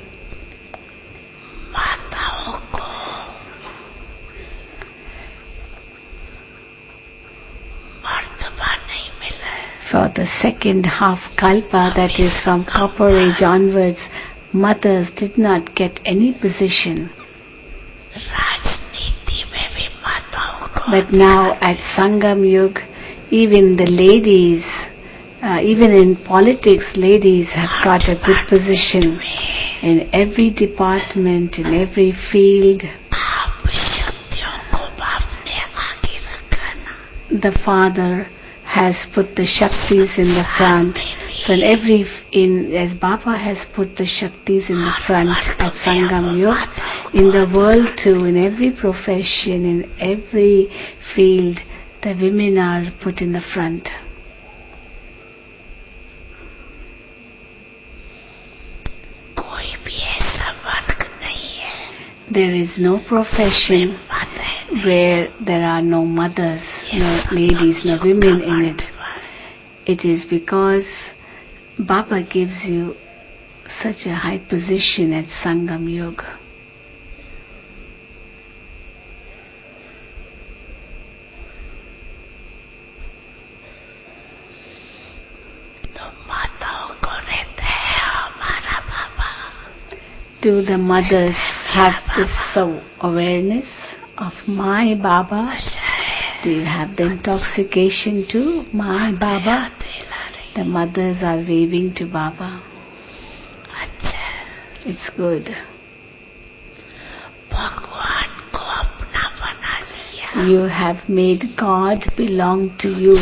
for the second half kalpa, that is from Copper Age onwards, mothers did not get any position. But now at Sangam Yug, even the ladies, even in politics, ladies have got a good position in every department, in every field. The Father has put the Shaktis in the front. So as Baba has put the Shaktis in the front at Sangam Yug, in the world too, in every profession, in every field, the women are put in the front. There is no profession where there are no mothers, no ladies, no women in it. It is because Baba gives you such a high position at Sangam Yoga. Do the mothers have this awareness of my Baba? Do you have the intoxication too? My Baba? The mothers are waving to Baba. It's good. You have made God belong to you.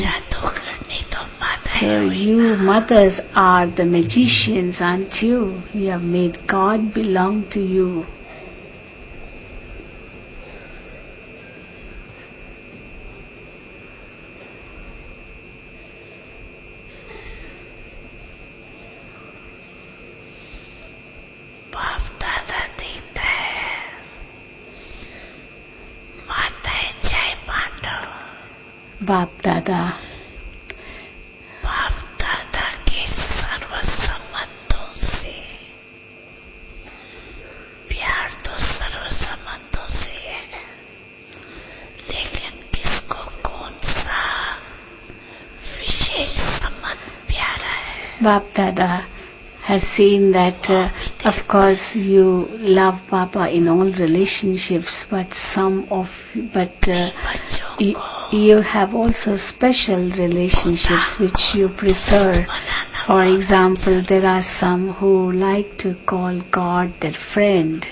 So you mothers are the magicians, aren't you? You have made God belong to you. बाप दादा के सर्व संबंधों से प्यार तो सर्व संबंधों से है, लेकिन किसको कौन सा विशेष संबंध प्यारा है? बाप दादा has seen that of course you love Papa in all relationships, but you have also special relationships which you prefer. For example, there are some who like to call God their friend.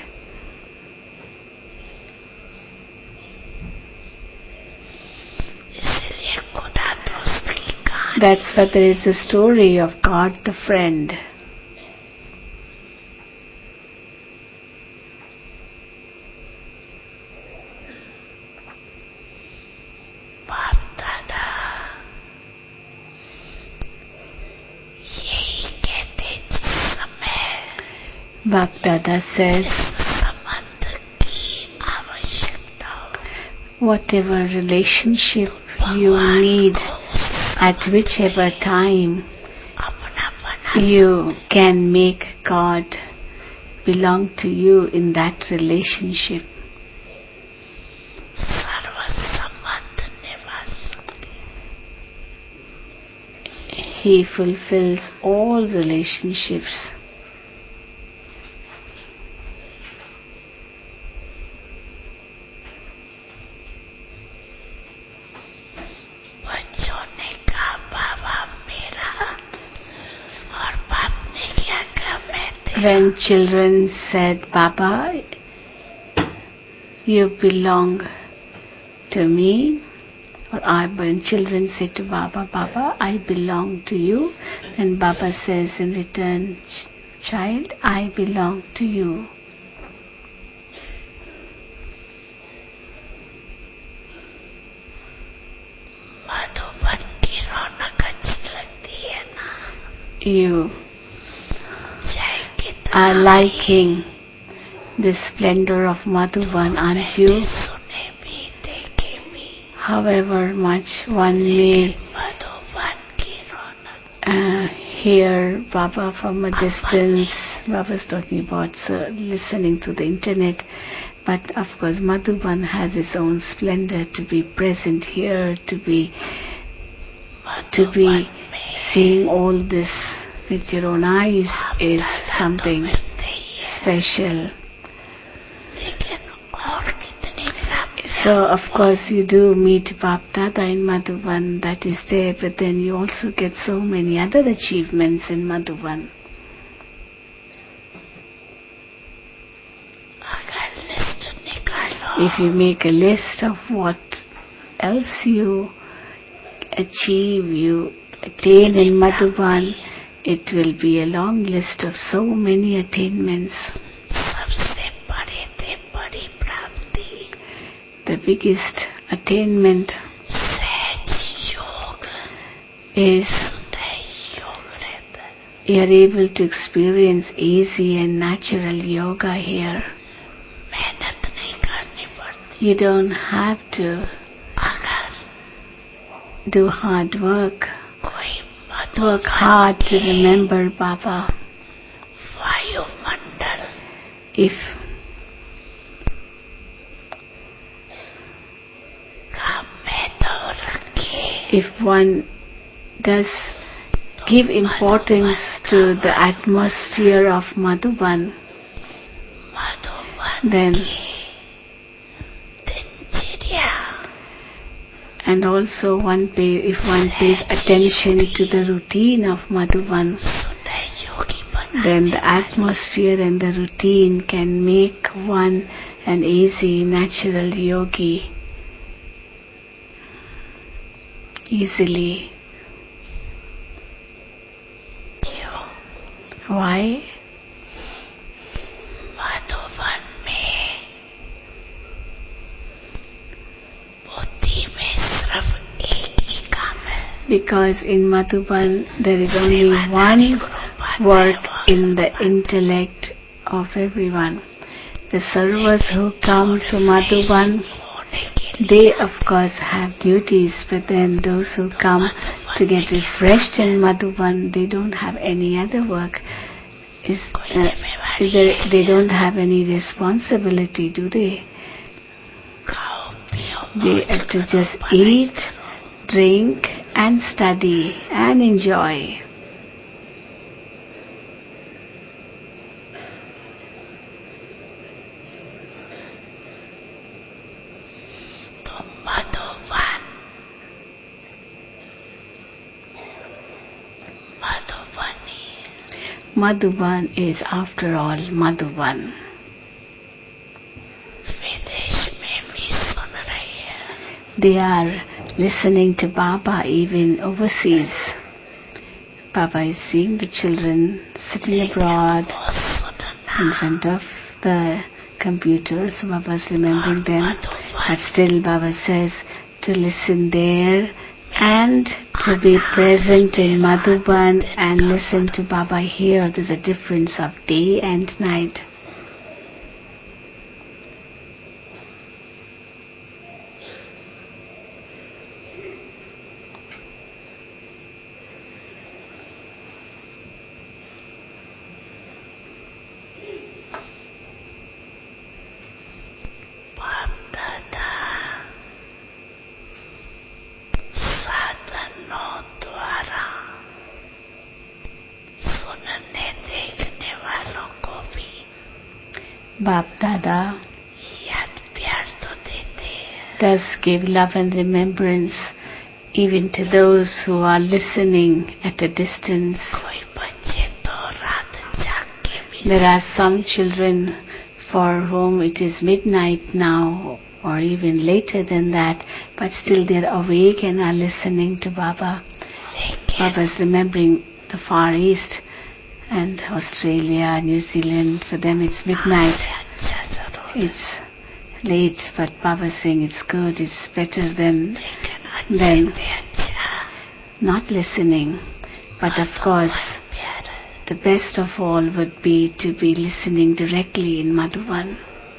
That's why there is a story of God the friend. Bap Dada says, whatever relationship you need at whichever time, you can make God belong to you in that relationship. He fulfills all relationships. When children said, Baba, you belong to me, when children say to Baba, Baba, I belong to you, then Baba says in return, child, I belong to you. You are liking the splendor of Madhuvan, aren't you? However much one may hear Baba from a distance, Baba's talking about listening to the internet, but of course Madhuvan has its own splendor. To be present here, to be seeing all this with your own eyes is something special. So of course you do meet Bap Dada in Madhuvan, that is there, but then you also get so many other achievements in Madhuvan. If you make a list of what else you achieve, you attain in Madhuvan, it will be a long list of so many attainments. The biggest attainment is you are able to experience easy and natural yoga here. You don't have to do hard work. Work hard to remember Baba. Vayumandal. If one does give importance to the atmosphere of Madhuban, then and also if one pays attention to the routine of Madhuban, then the atmosphere and the routine can make one an easy, natural yogi easily. Why? Madhuban में बुद्धि में सिर्फ एक ही काम है. Because in Madhuban there is only one work in the intellect of everyone. The Sarvas who come to Madhuban, they of course have duties, but then those who come to get refreshed in Madhuban, they don't have any other work. They don't have any responsibility, do they? They have to just eat, drink and study and enjoy. Madhuban is after all Madhuban. They are listening to Baba even overseas. Baba is seeing the children sitting abroad in front of the computers. Baba is remembering them. But still Baba says to listen there and to be present in Madhuban and listen to Baba here. There's a difference of day and night. Bap Dada does give love and remembrance even to those who are listening at a distance. There are some children for whom it is midnight now or even later than that, but still they are awake and are listening to Baba. Baba is remembering the Far East and Australia, New Zealand. For them it's midnight. It's late, but Baba is saying it's good, it's better than not listening. But of course, the best of all would be to be listening directly in Madhuban.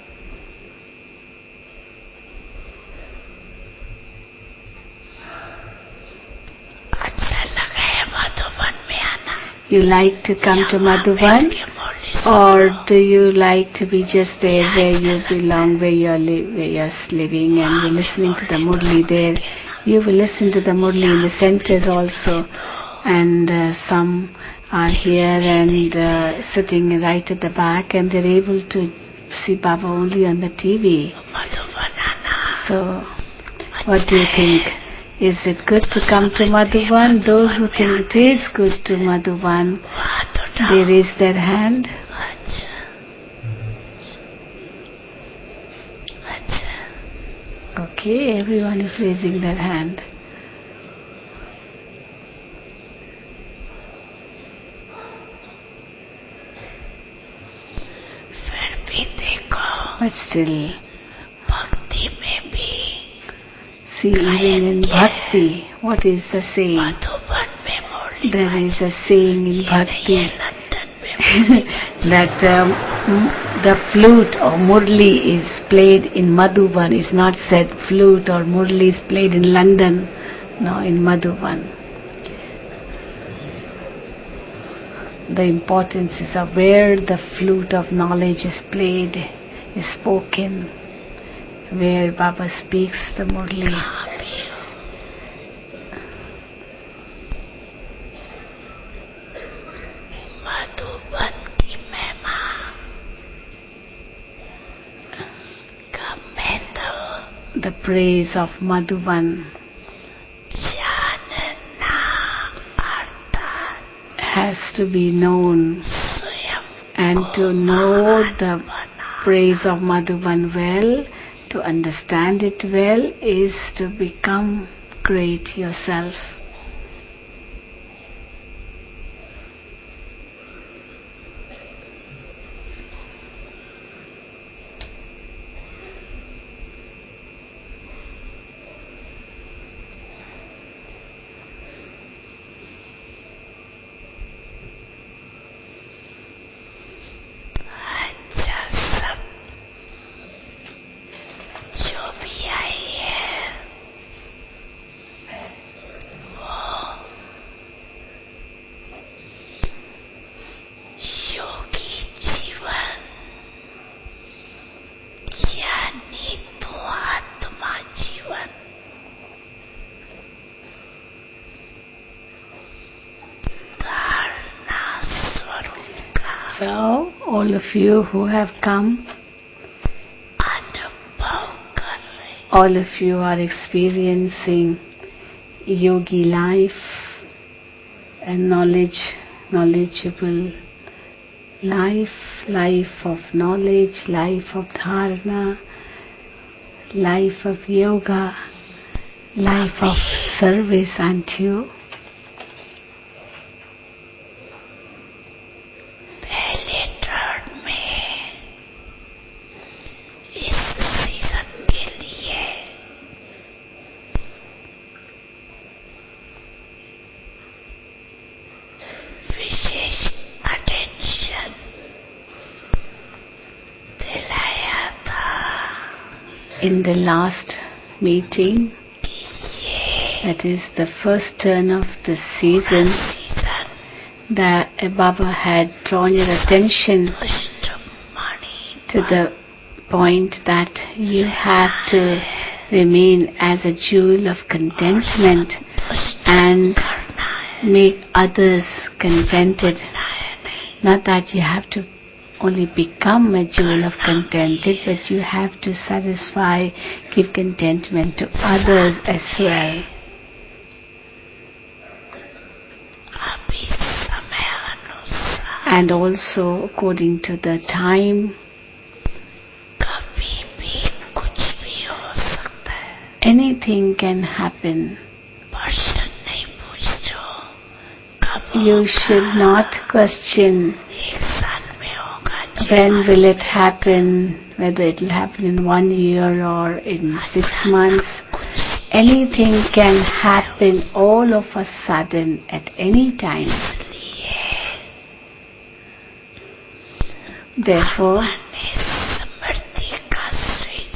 You like to come to Madhuban, or do you like to be just there where you belong, where you're living, and you're listening to the Murli there? You will listen to the Murli in the centers also, and some are here and sitting right at the back, and they're able to see Baba only on the TV. So, what do you think? Is it good to come to Madhuban? Those who think it is good to Madhuban, they raise their hand. Okay, everyone is raising their hand. But still, see, even in Bhakti, what is the saying? There is a saying in Bhakti that the flute or Murli is played in Madhuban. It's not said flute or Murli is played in London. No, in Madhuban. the importance is of where the flute of knowledge is played, is spoken, where Baba speaks the Murli. Madhuban की महिमा का महत्व, the praise of Madhuban जानना अर्थात has to be known, स्वयं and to know the praise of Madhuban well, to understand it well, is to become great yourself. अच्छा सब जो भी आई है वो योगी जीवन यानी तो आत्मा जीवन धारणा स्वरूप का So, all of you who have come, अनुभव कर रहे all of you are experiencing yogi life and knowledgeable life of knowledge, life of dharana, life of yoga, life of service unto. पहले टर्न में इस सीजन के लिए विशेष attention दिलाया था In the last meeting, कि ये that is the first turn of the season, season that Baba had drawn your attention दुष्ट मणि to the point that you have to remain as a jewel of contentment दुष्ट and करना है make others contented. है नहीं Not that you have to only become a jewel of contented, but you have to satisfy, give contentment to others as well. अभी समय अनुसार And also according to the time, कभी भी कुछ भी हो सकता है anything can happen. प्रश्न नहीं पूछो कब You होगा? should not question एक साल में होगा when will it happen, whether it will happen in 1 year or in 6 months. Anything can happen all of a sudden at any time. इसलिए Therefore, अपने स्मृति का स्विच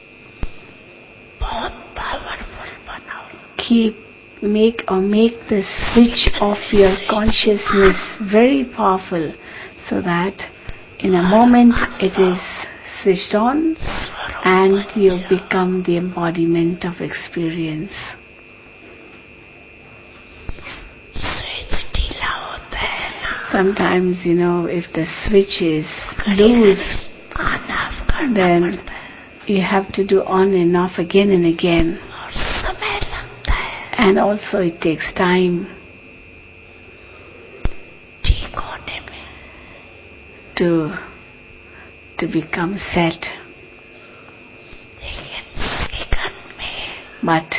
बहुत पावरफुल बनाओ make the switch of your consciousness very powerful, so that in a moment it is switched on and you become the embodiment of experience. Switch ढीला होता है ना Sometimes, if the switch is loose, on off करना then पड़ता है you have to do on and off again and again. और समय लगता है And also it takes time ठीक होने में to become set. लेकिन सेकंड में But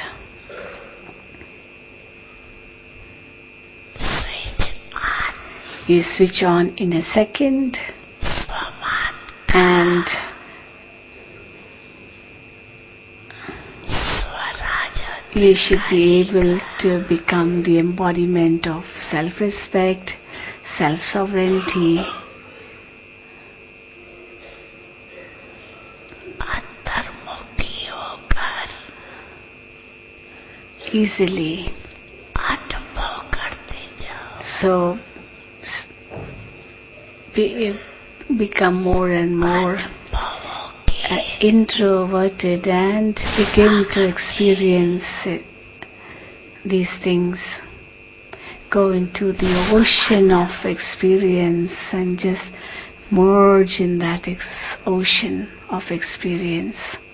switch on you switch on in a second, swaman and swaraj you should be able to become the embodiment of self-respect, self-sovereignty, अंतर्मुखी होकर easily. अनुभव करते जाओ So become more and more introverted and begin to experience these things. Go into the ocean of experience and just merge in that ocean of experience.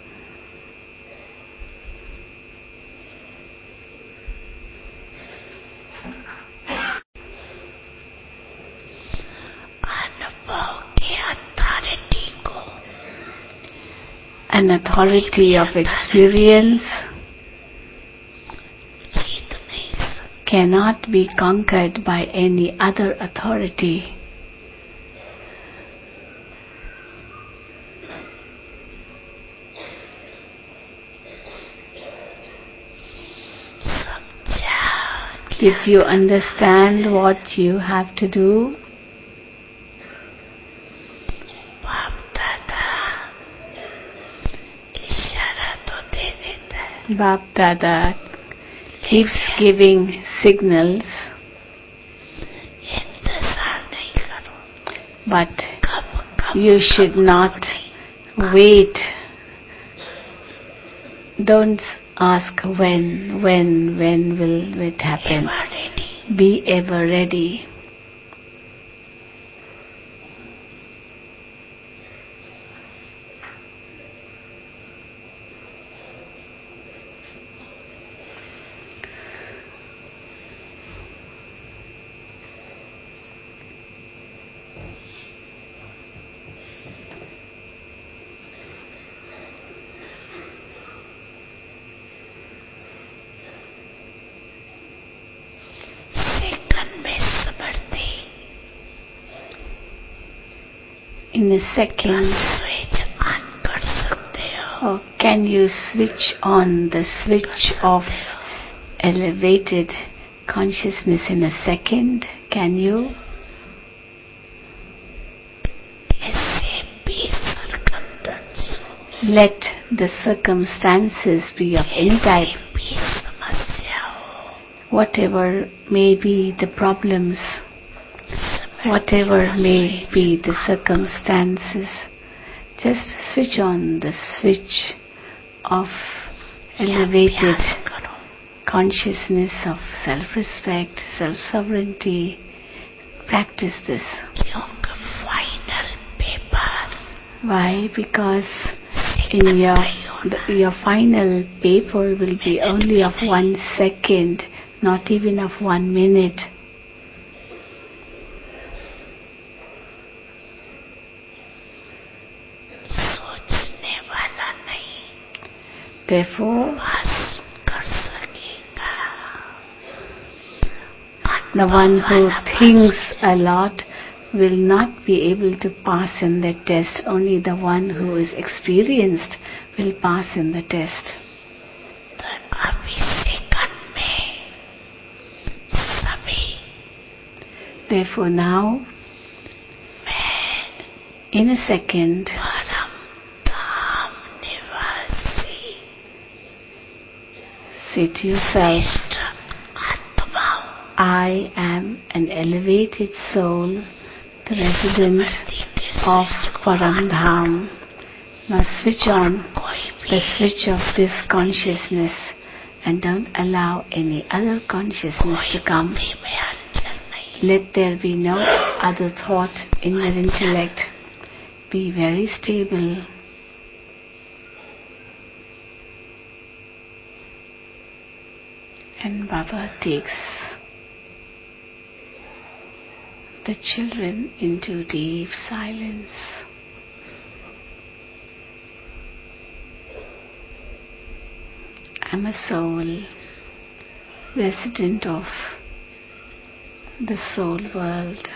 An authority of experience cannot be conquered by any other authority. Did you understand what you have to do? Bap Dada keeps giving signals, but you should not wait. Don't ask when will it happen. Be ever ready. In a second, or can you switch on the switch of elevated consciousness in a second? Can you? Let the circumstances be of any type. Whatever may be the problems, whatever may be the circumstances, just switch on the switch of elevated consciousness of self-respect, self-sovereignty. Practice this. Why? Because in your final paper will be only of 1 second, not even of 1 minute. Therefore, the one who thinks a lot will not be able to pass in the test. Only the one who is experienced will pass in the test. Therefore now, in a second, say to yourself, I am an elevated soul, the resident of Paramdham. Now switch on the switch of this consciousness and don't allow any other consciousness to come. Let there be no other thought in your intellect. Be very stable. And Baba takes the children into deep silence. I'm a soul, resident of the soul world.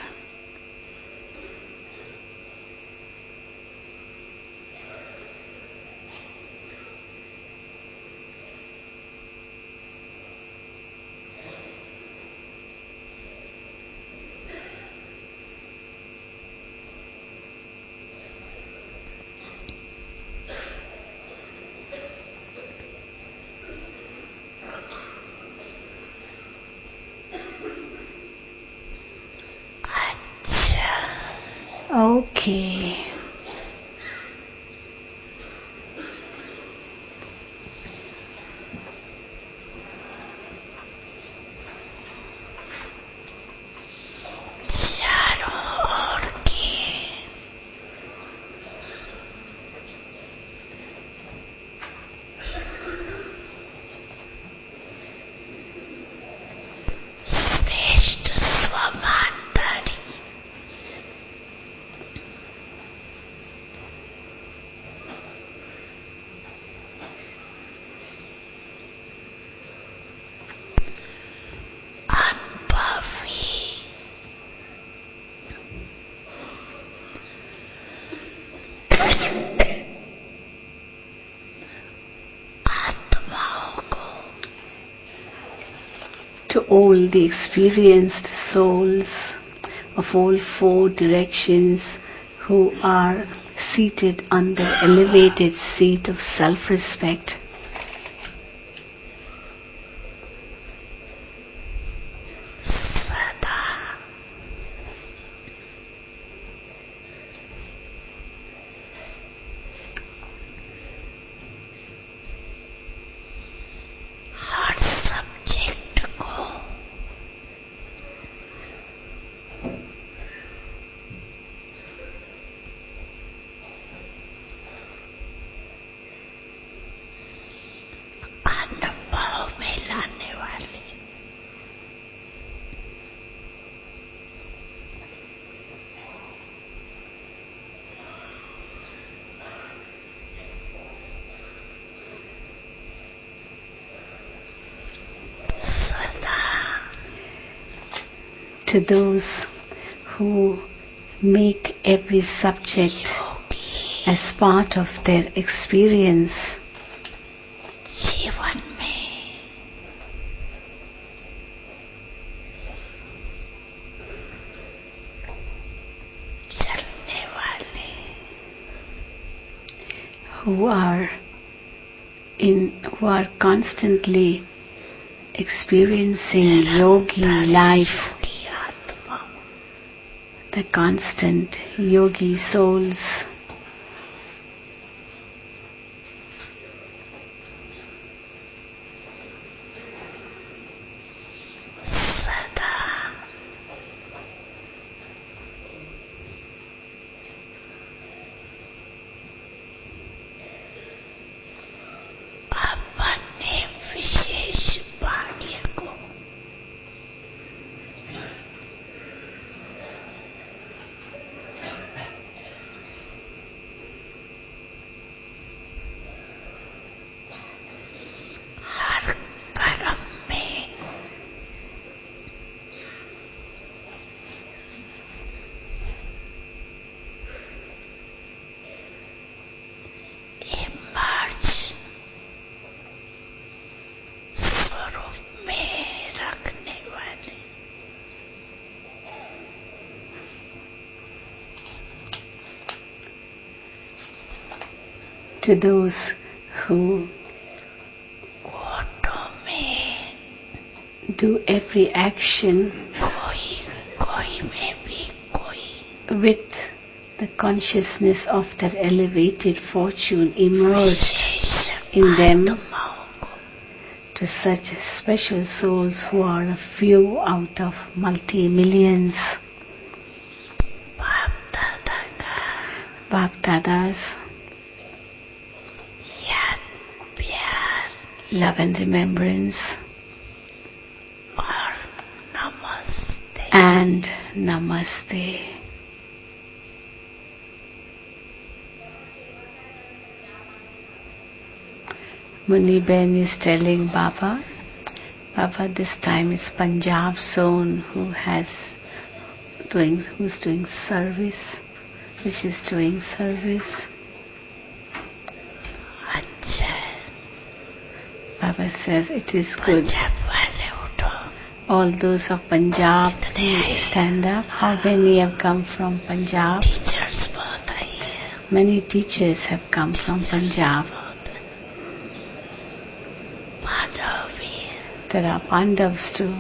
Okay. To all the experienced souls of all four directions who are seated on the elevated seat of self-respect, to those who make every subject as part of their experience, who are constantly experiencing yogi life, the constant yogi souls, to those who do every action with the consciousness of their elevated fortune immersed in them, to such special souls who are a few out of multi-millions, Bap-Dadas, love and remembrance, and Namaste. Muni Ben is telling Baba, this time it's Punjab zone who's doing service, which is doing service. Baba says it is good. All those of Punjab, stand up. How many have come from Punjab? Many teachers have come from Punjab. There are Pandavas too.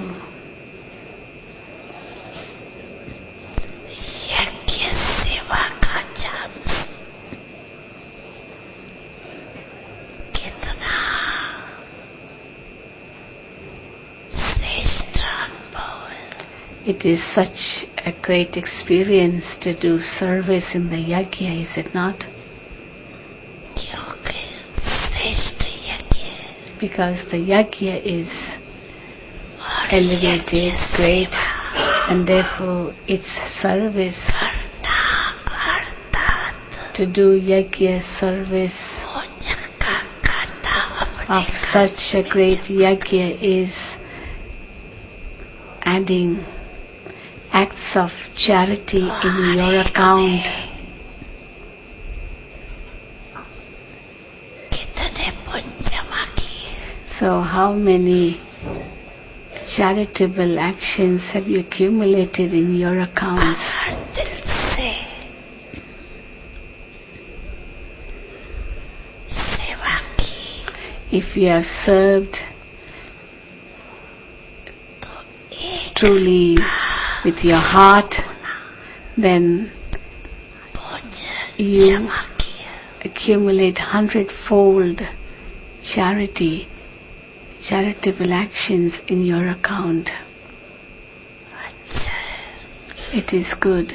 It is such a great experience to do service in the yajna, is it not? Because the yajna is elevated, great, and therefore its service, to do yajna service of such a great yajna is adding acts of charity in your account. So how many charitable actions have you accumulated in your accounts? If you have served truly with your heart, then you accumulate 100-fold charitable actions in your account. It is good.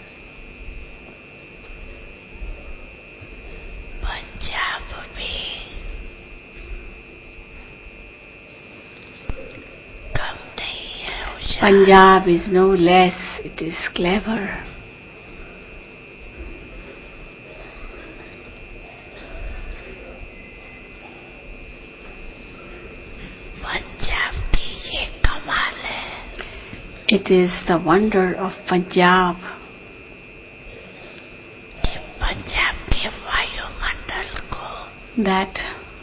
Punjab is no less, it is clever. It is the wonder of Punjab that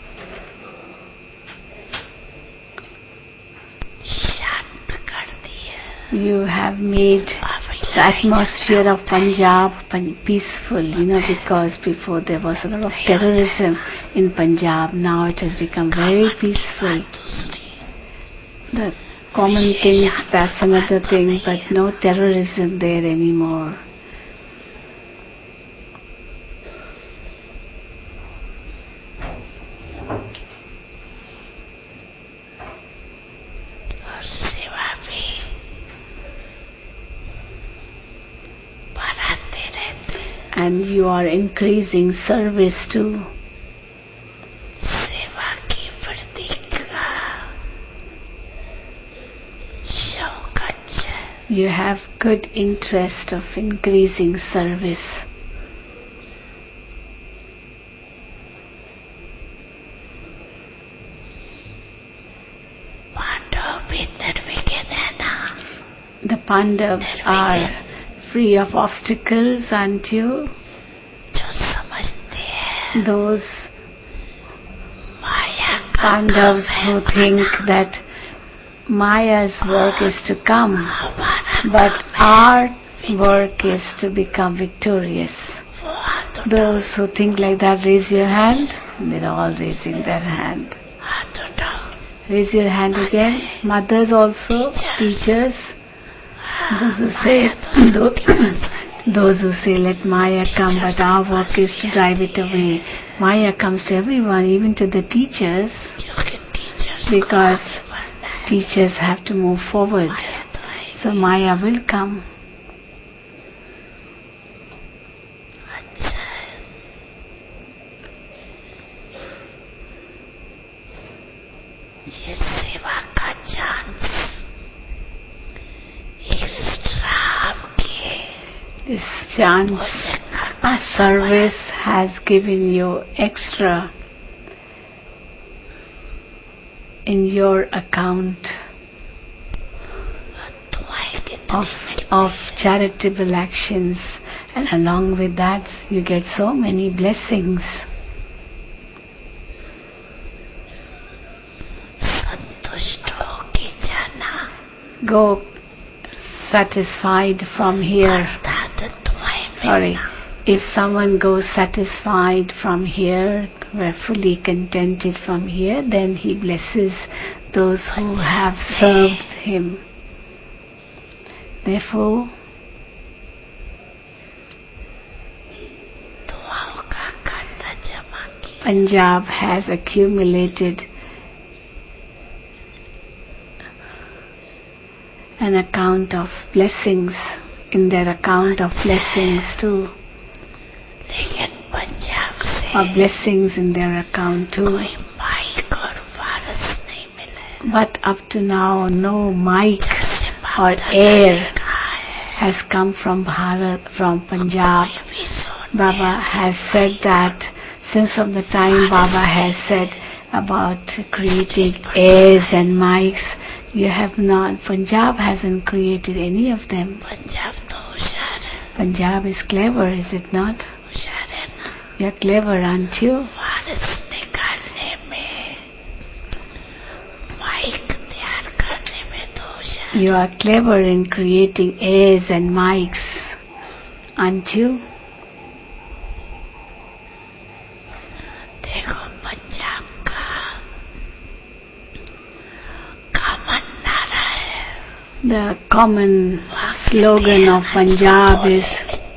you have made the atmosphere of Punjab peaceful, because before there was a lot of terrorism in Punjab. Now it has become very peaceful. The common things, that's another thing, but no terrorism there anymore. And you are increasing service too. You have good interest of increasing service. The Pandavas are free of obstacles, aren't you? Those Pandavas who think that Maya's work is to come, but our work is to become victorious. Those who think like that, raise your hand. They're all raising their hand. Raise your hand again. Mothers also, teachers. Those who say, let Maya come, but our work is to drive it away. Maya comes to everyone, even to the teachers, because teachers have to move forward. So Maya will come. This chance of service has given you extra in your account of charitable actions, and along with that you get so many blessings. Go satisfied from here. If someone goes satisfied from here, fully contented from here, then he blesses those who have served him. Therefore, Punjab has accumulated an account of blessings, in their account of blessings too, लेकिन पंजाब से or blessings in their account too. कोई mike और वारस नहीं मिले। But up to now, no mic जैसे or बाप दादा air ने कहा है, has come from Bharat, from Punjab. कोई भी सुन Baba has said that since of the time Baba has said about creating airs and mics, you have not, Punjab hasn't created any of them. Punjab तो होशियार है, Punjab is clever, is it not? होशियार है ना। You're clever, aren't you? वारस निकालने में, mic तैयार करने में तो होशियार। You are clever in creating airs and mics, aren't you? देखो पंजाब का कॉमन नारा है, The common slogan of Punjab is,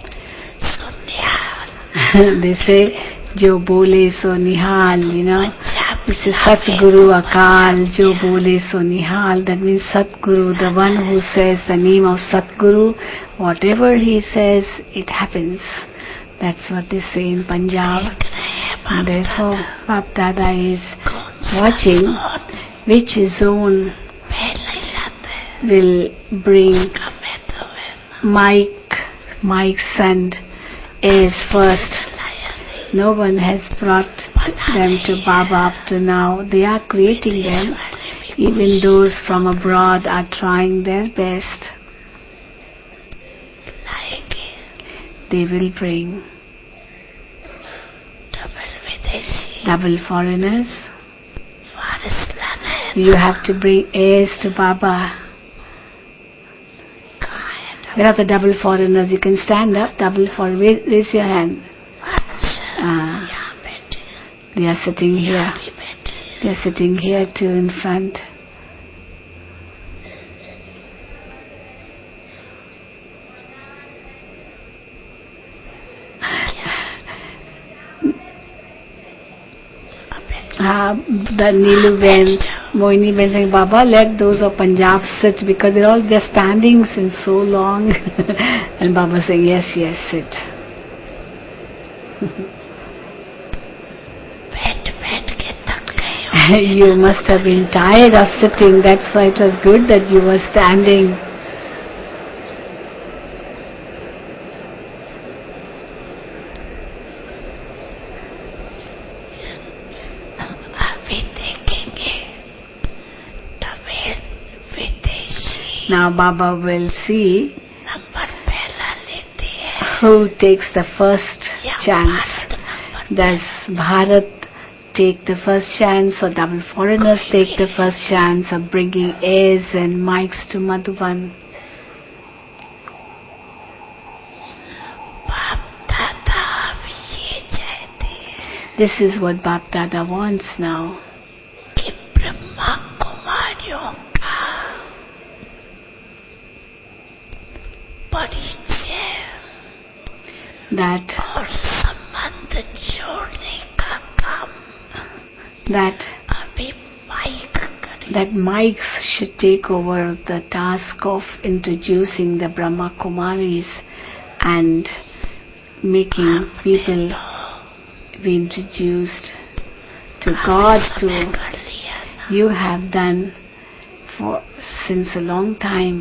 सुनियाल। they say, Jo Bole So Nihal, you know. Punjab This is Satguru Akal, Jo Bole So Nihal. That means Satguru, the one who says the name of Satguru, whatever he says, it happens. That's what they say in Punjab. देख रहे हैं बाप And therefore, दादा, Bap Dada is कौन सा watching zone which zone पहले लाते हैं, will bring उसका महत्व है ना। mics and airs first. लाया नहीं, No one has brought them to Baba up to now. They are creating them. वाले भी Even those from abroad are trying their best. लाएंगे, They will bring डबल विदेशी double foreigners. वारिस लाना है। You have to bring heirs to Baba. कहाँ है Where are the double foreigners? You can stand up. Double foreign. Raise your hand. अच्छा, Ah, यहाँ बैठे हैं, they are sitting here. यहाँ भी बैठे हैं। They are sitting here too in front. The Nilu Ben, Moini Ben saying, Baba, let those of Punjab sit because they're standing since so long. And Baba saying, yes, yes, sit. बैठ बैठ के थक गए हो। You must have been tired of sitting. That's why it was good that you were standing. अभी देखेंगे double विदेशी Now Baba will see number पहला लेते हैं who takes the first या chance. Bharat number Does Bharat take the first chance or double foreigners take the first chance of bringing airs and mics to Madhuban? बाप दादा अब ये चाहते हैं This is what Bap Dada wants now. कि ब्रह्मा कुमारियों का परिचय That और संबंध जोड़ने का काम अभी माइक करें। that mics should take over the task of introducing the Brahma Kumaris and making people be introduced to God too. कर लिया ना, You have done for since a long time.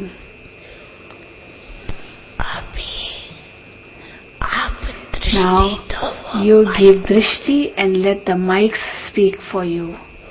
अभी आप दृष्टि Now दो वो you mike give drishti and let the mics speak for you.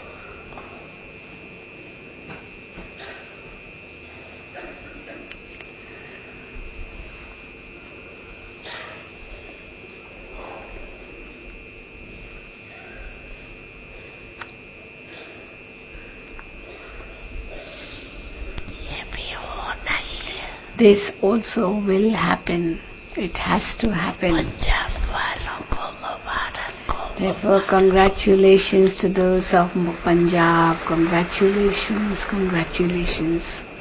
ये भी होना ही है। This also will happen. It has to happen. Punjab वालों को मुबारक हो। Therefore, congratulations to those of Punjab. Congratulations, congratulations.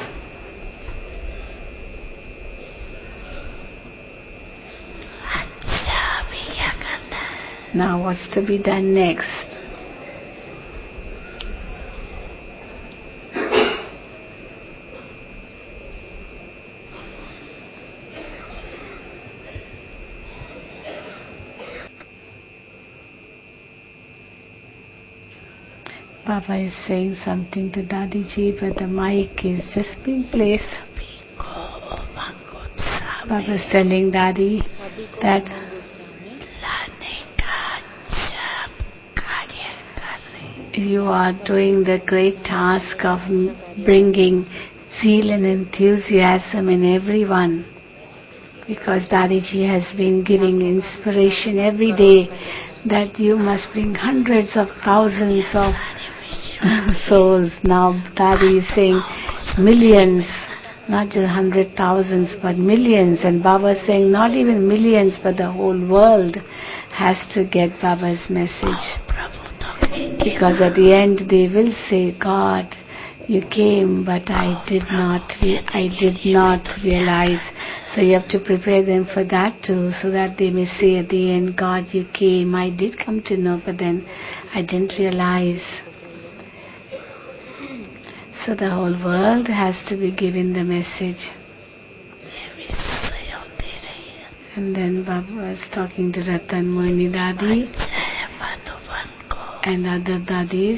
अच्छा अभी क्या करना है? Now, what's to be done next? Baba is saying something to Dadiji, but the mic is just being placed. Baba is telling Daddy that you are doing the great task of bringing zeal and enthusiasm in everyone, because Dadiji has been giving inspiration every day that you must bring hundreds of thousands of souls. Now Daddy is saying millions, not just 100,000s but millions, and Baba is saying not even millions but the whole world has to get Baba's message, because at the end they will say, God, you came but I did not realize. So you have to prepare them for that too, so that they may say at the end, God, you came, I did come to know, but then I didn't realize. So the whole world has to be given the message. And then Baba was talking to Ratan Muni Dadi and other Dadis,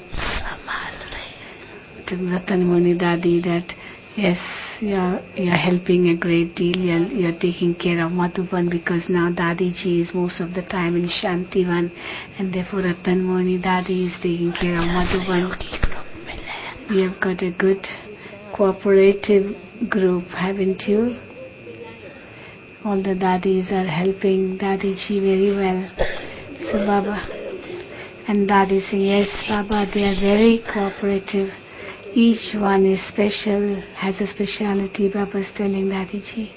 to Ratan Muni Dadi, that yes, you're helping a great deal, you're taking care of Madhuban, because now Dadiji is most of the time in Shantivan, and therefore Ratan Muni Dadi is taking care of Madhuban. We have got a good cooperative group, haven't you? All the Dadis are helping Dadiji very well. So Baba and Dadi saying, yes Baba, they are very cooperative. Each one is special, has a speciality, Baba is telling Dadiji.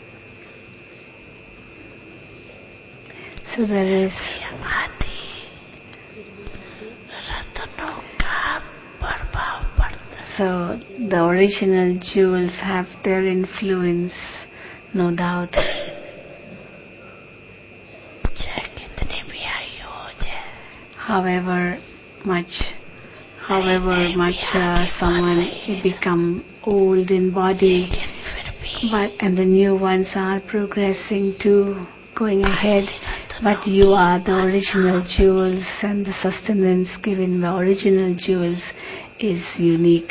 So there is so the original jewels have their influence, no doubt. However much someone become old in body, and the new ones are progressing too, going ahead, but you are the original jewels, and the sustenance given by original jewels is unique.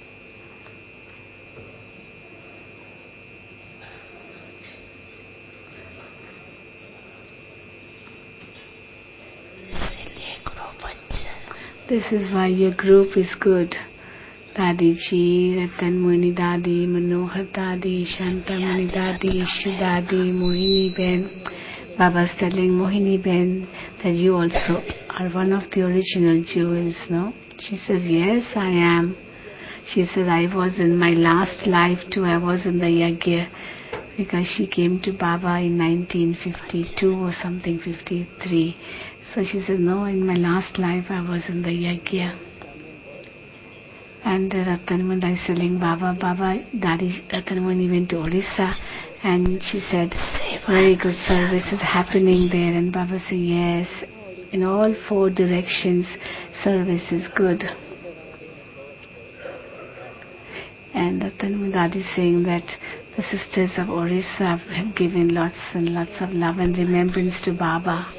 This is why your group is good. Dadiji, Ratan Muni Dadi, Manohar Dadi, Shanta Muni Dadi, Ishu Dadi, Mohini Ben. Baba's telling Mohini Ben that you also are one of the original jewels, no? She says, yes, I am. She says, I was in my last life too, I was in the Yagya, because she came to Baba in 1952 or something, 53. So she said, no, in my last life I was in the Yagya. And Ratan Muni is telling Baba, Ratan Muni went to Orissa, and she said, very good service is happening there. And Baba said, yes, in all four directions service is good. And Ratan Muni Dadi is saying that the sisters of Orissa have given lots and lots of love and remembrance to Baba.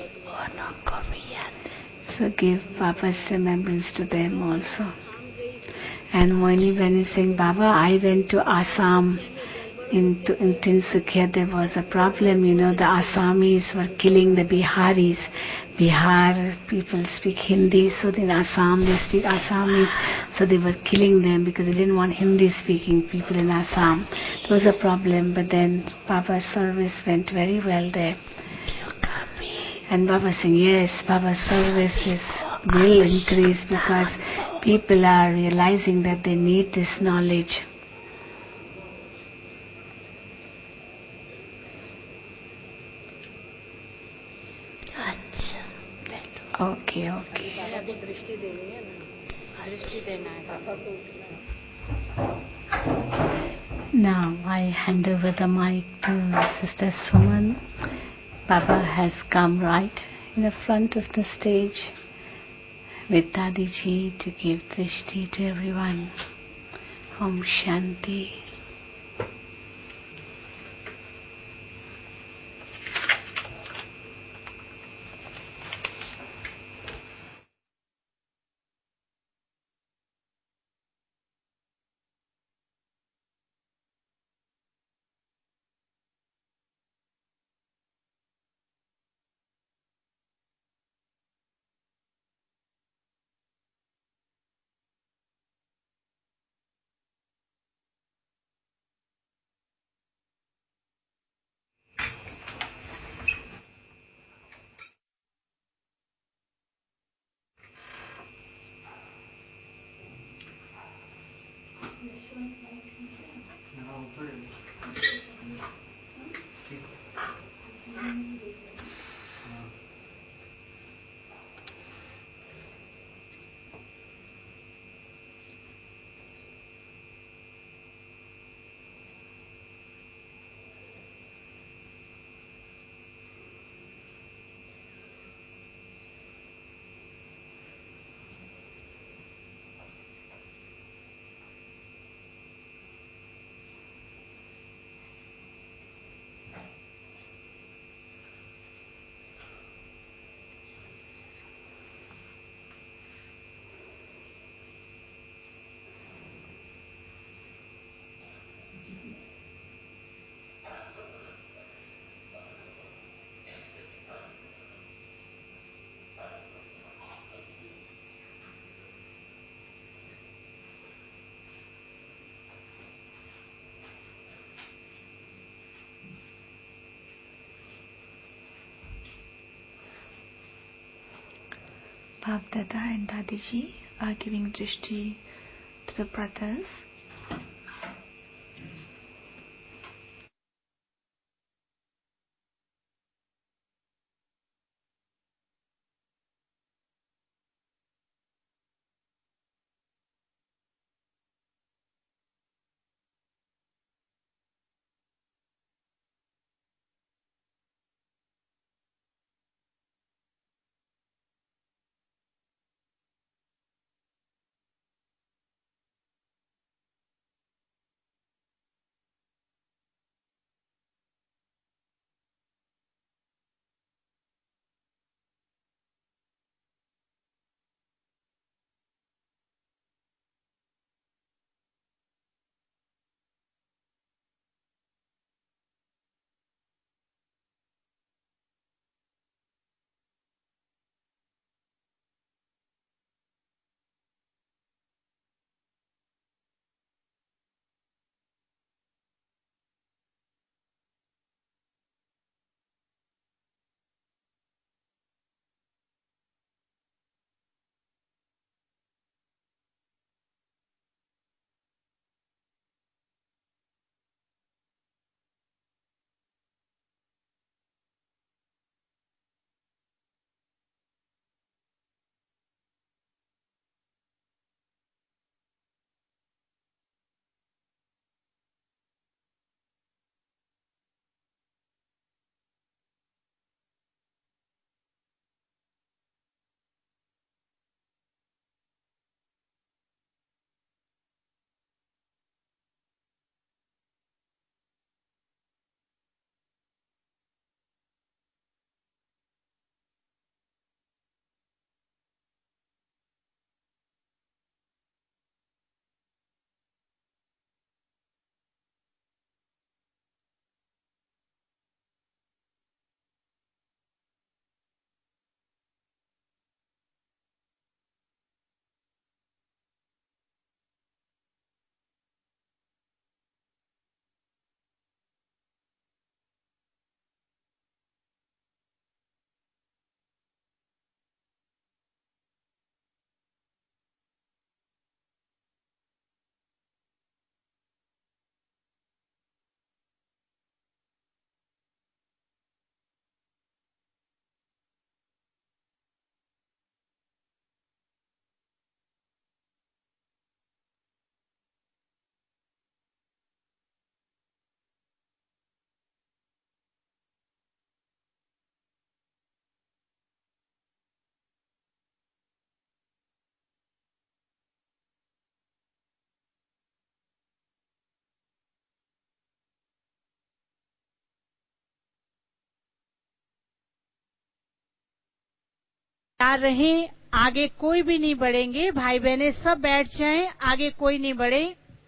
So give Baba's remembrance to them also. And Moini Ben is saying, Baba, I went to Assam. In Tinsukia there was a problem, the Assamese were killing the Biharis. Bihar people speak Hindi, so in Assam they speak Assamese, so they were killing them because they didn't want Hindi speaking people in Assam. There was a problem, but then Baba's service went very well there. And Baba saying, yes, Baba's services will increase because people are realizing that they need this knowledge. Okay. Now I hand over the mic to Sister Suman. Baba has come right in the front of the stage with Dadiji to give drishti to everyone. Om Shanti. Bab Dada and Dadiji are giving drishti to the brothers. तैयार रहें, आगे कोई भी नहीं बढ़ेंगे। भाई बहनें सब बैठ जाएं, आगे कोई नहीं बढ़े।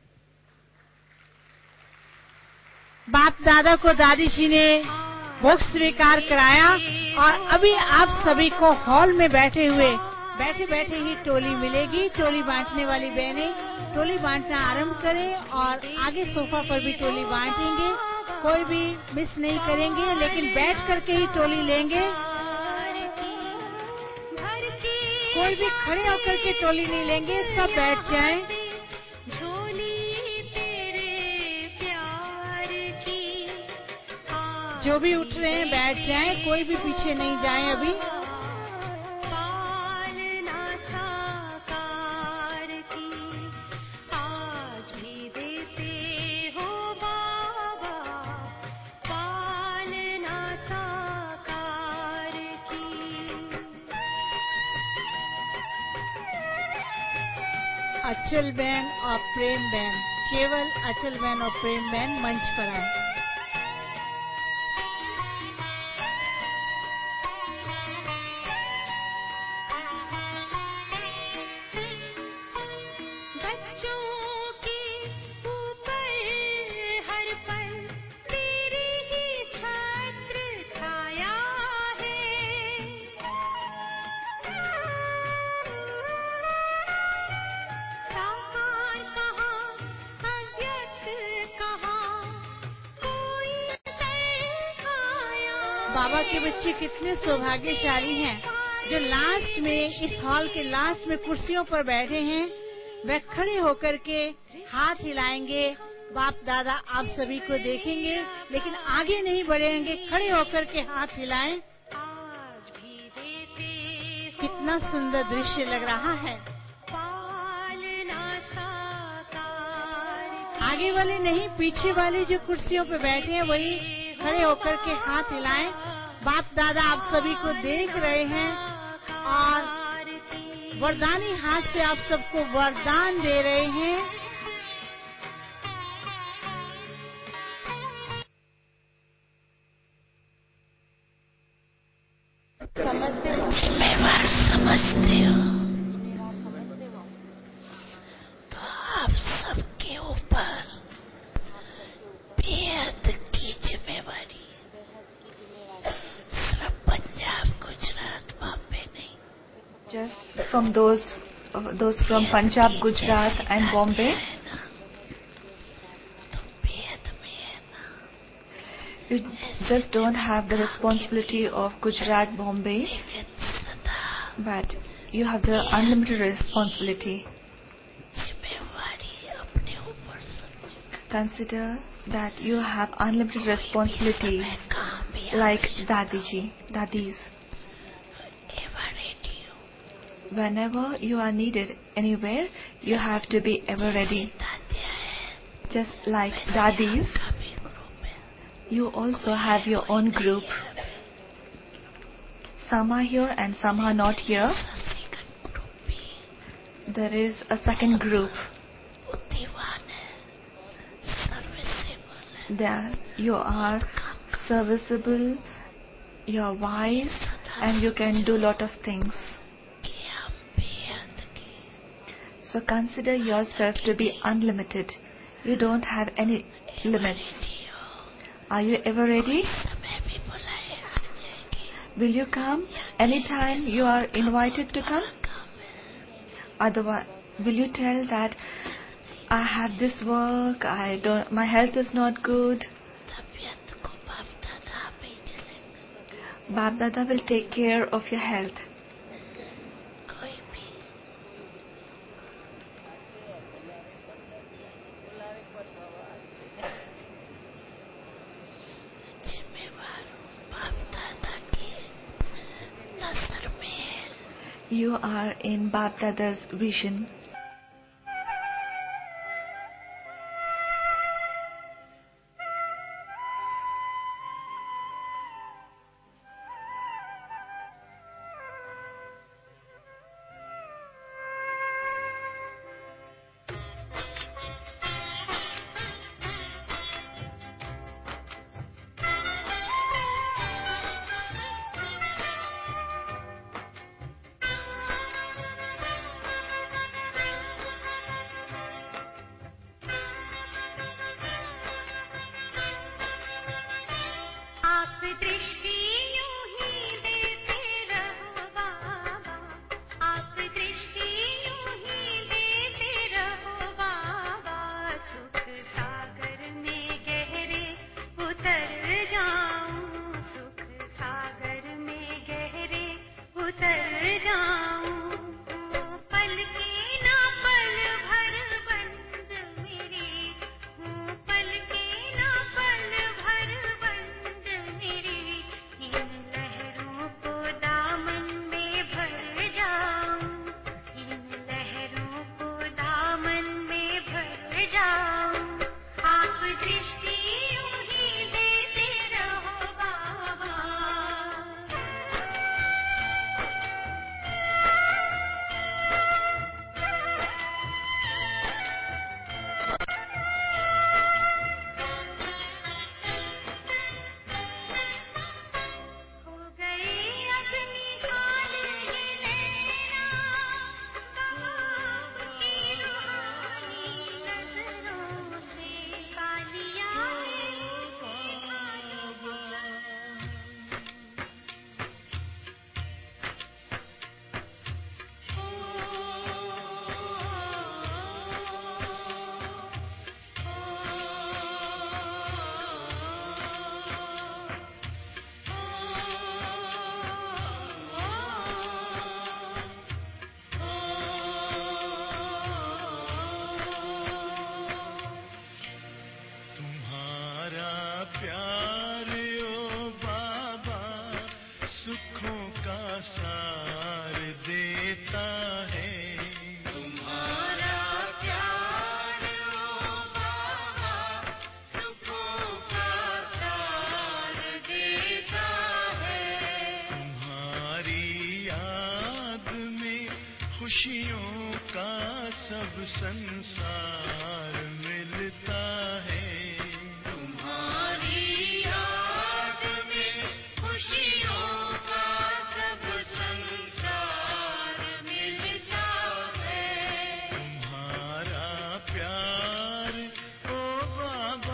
बाप दादा को दादी जी ने भोग स्वीकार कराया और अभी आप सभी को हॉल में बैठे बैठे ही टोली मिलेगी। टोली बांटने वाली बहनें टोली बांटना आरंभ करें और आगे सोफा पर भी टोली बांटेंगे। कोई भी मिस नहीं करेंगे, लेकिन बैठ करके ही टोली लेंगे। कोई भी खड़े होकर के टोली नहीं लेंगे, सब बैठ जाएं। जो भी उठ रहे हैं बैठ जाएं, कोई भी पीछे नहीं जाएं अभी। अचल बहन और प्रेम बहन, केवल अचल बहन और प्रेम बहन मंच पर आए। बच्चों के ऊपर हर पल तेरी ही छत्र छाया है। साकार कहाँ, अव्यक्त कहाँ, कोई तर आया। बाबा के बच्चे कितने सौभाग्यशाली हैं जो लास्ट में, इस हॉल के लास्ट में कुर्सियों पर बैठे हैं। वह खड़े होकर के हाथ हिलाएंगे। बाप दादा आप सभी को देखेंगे लेकिन आगे नहीं बढ़ेंगे, खड़े होकर के हाथ हिलाएं। कितना सुंदर दृश्य लग रहा है। आगे वाले नहीं, पीछे वाले जो कुर्सियों पे बैठे हैं वही खड़े होकर के हाथ हिलाएं। बाप दादा आप सभी को देख रहे हैं और वरदानी हाथ से आप सबको वरदान दे रहे हैं। जिम्मेवार समझते हो तो आप सबके ऊपर बेहद की जिम्मेवारी, सिर्फ पंजाब गुजरात बॉम्बे नहीं, just from those from Punjab, Gujarat and Bombay. You just don't have the responsibility of Gujarat, Bombay, but you have the unlimited responsibility. Consider that you have unlimited responsibilities like Dadis. Whenever you are needed anywhere, you have to be ever ready. Just like Dadis, you also have your own group. Some are here and some are not here. There is a second group. There you are serviceable, you are wise, and you can do lot of things. So consider yourself to be unlimited. You don't have any limits. Are you ever ready? Will you come anytime you are invited to come? Otherwise, will you tell that I have this work, my health is not good? Bap Dada will take care of your health. You are in Bap Dada's vision. का सार देता है। तुम्हारा प्यार ओ बाबा सुखों का सार देता है। तुम्हारी याद में खुशियों का सब संसार मिलता है। तुम्हारी याद में खुशियों का सब संसार मिलता है। तुम्हारा प्यार ओ बाबा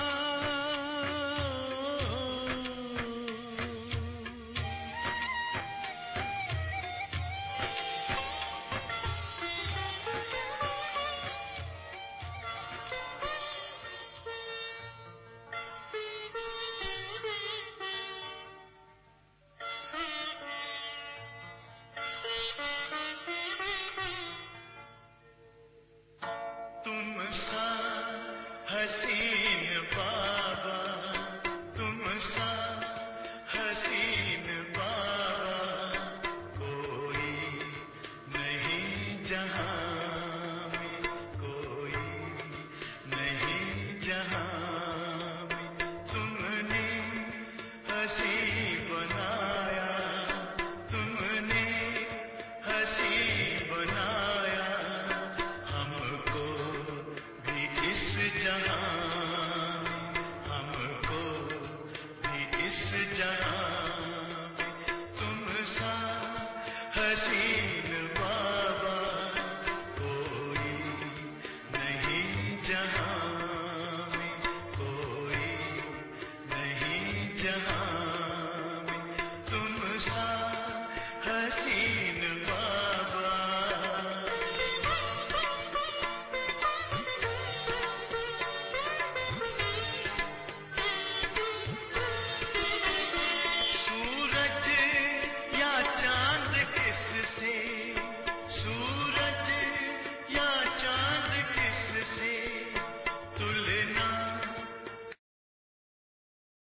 तुम सा हसीन बाबा, तुम सा हसीन बाबा कोई नहीं जहां में, कोई नहीं जहां में। तुमने हसी बनाया, तुमने हसी बनाया हमको भी इस जहां में, हमको भी इस जहां में। तुम सा हसीन बाबा कोई नहीं जहां में, कोई नहीं जहां में। तुम सा हसीन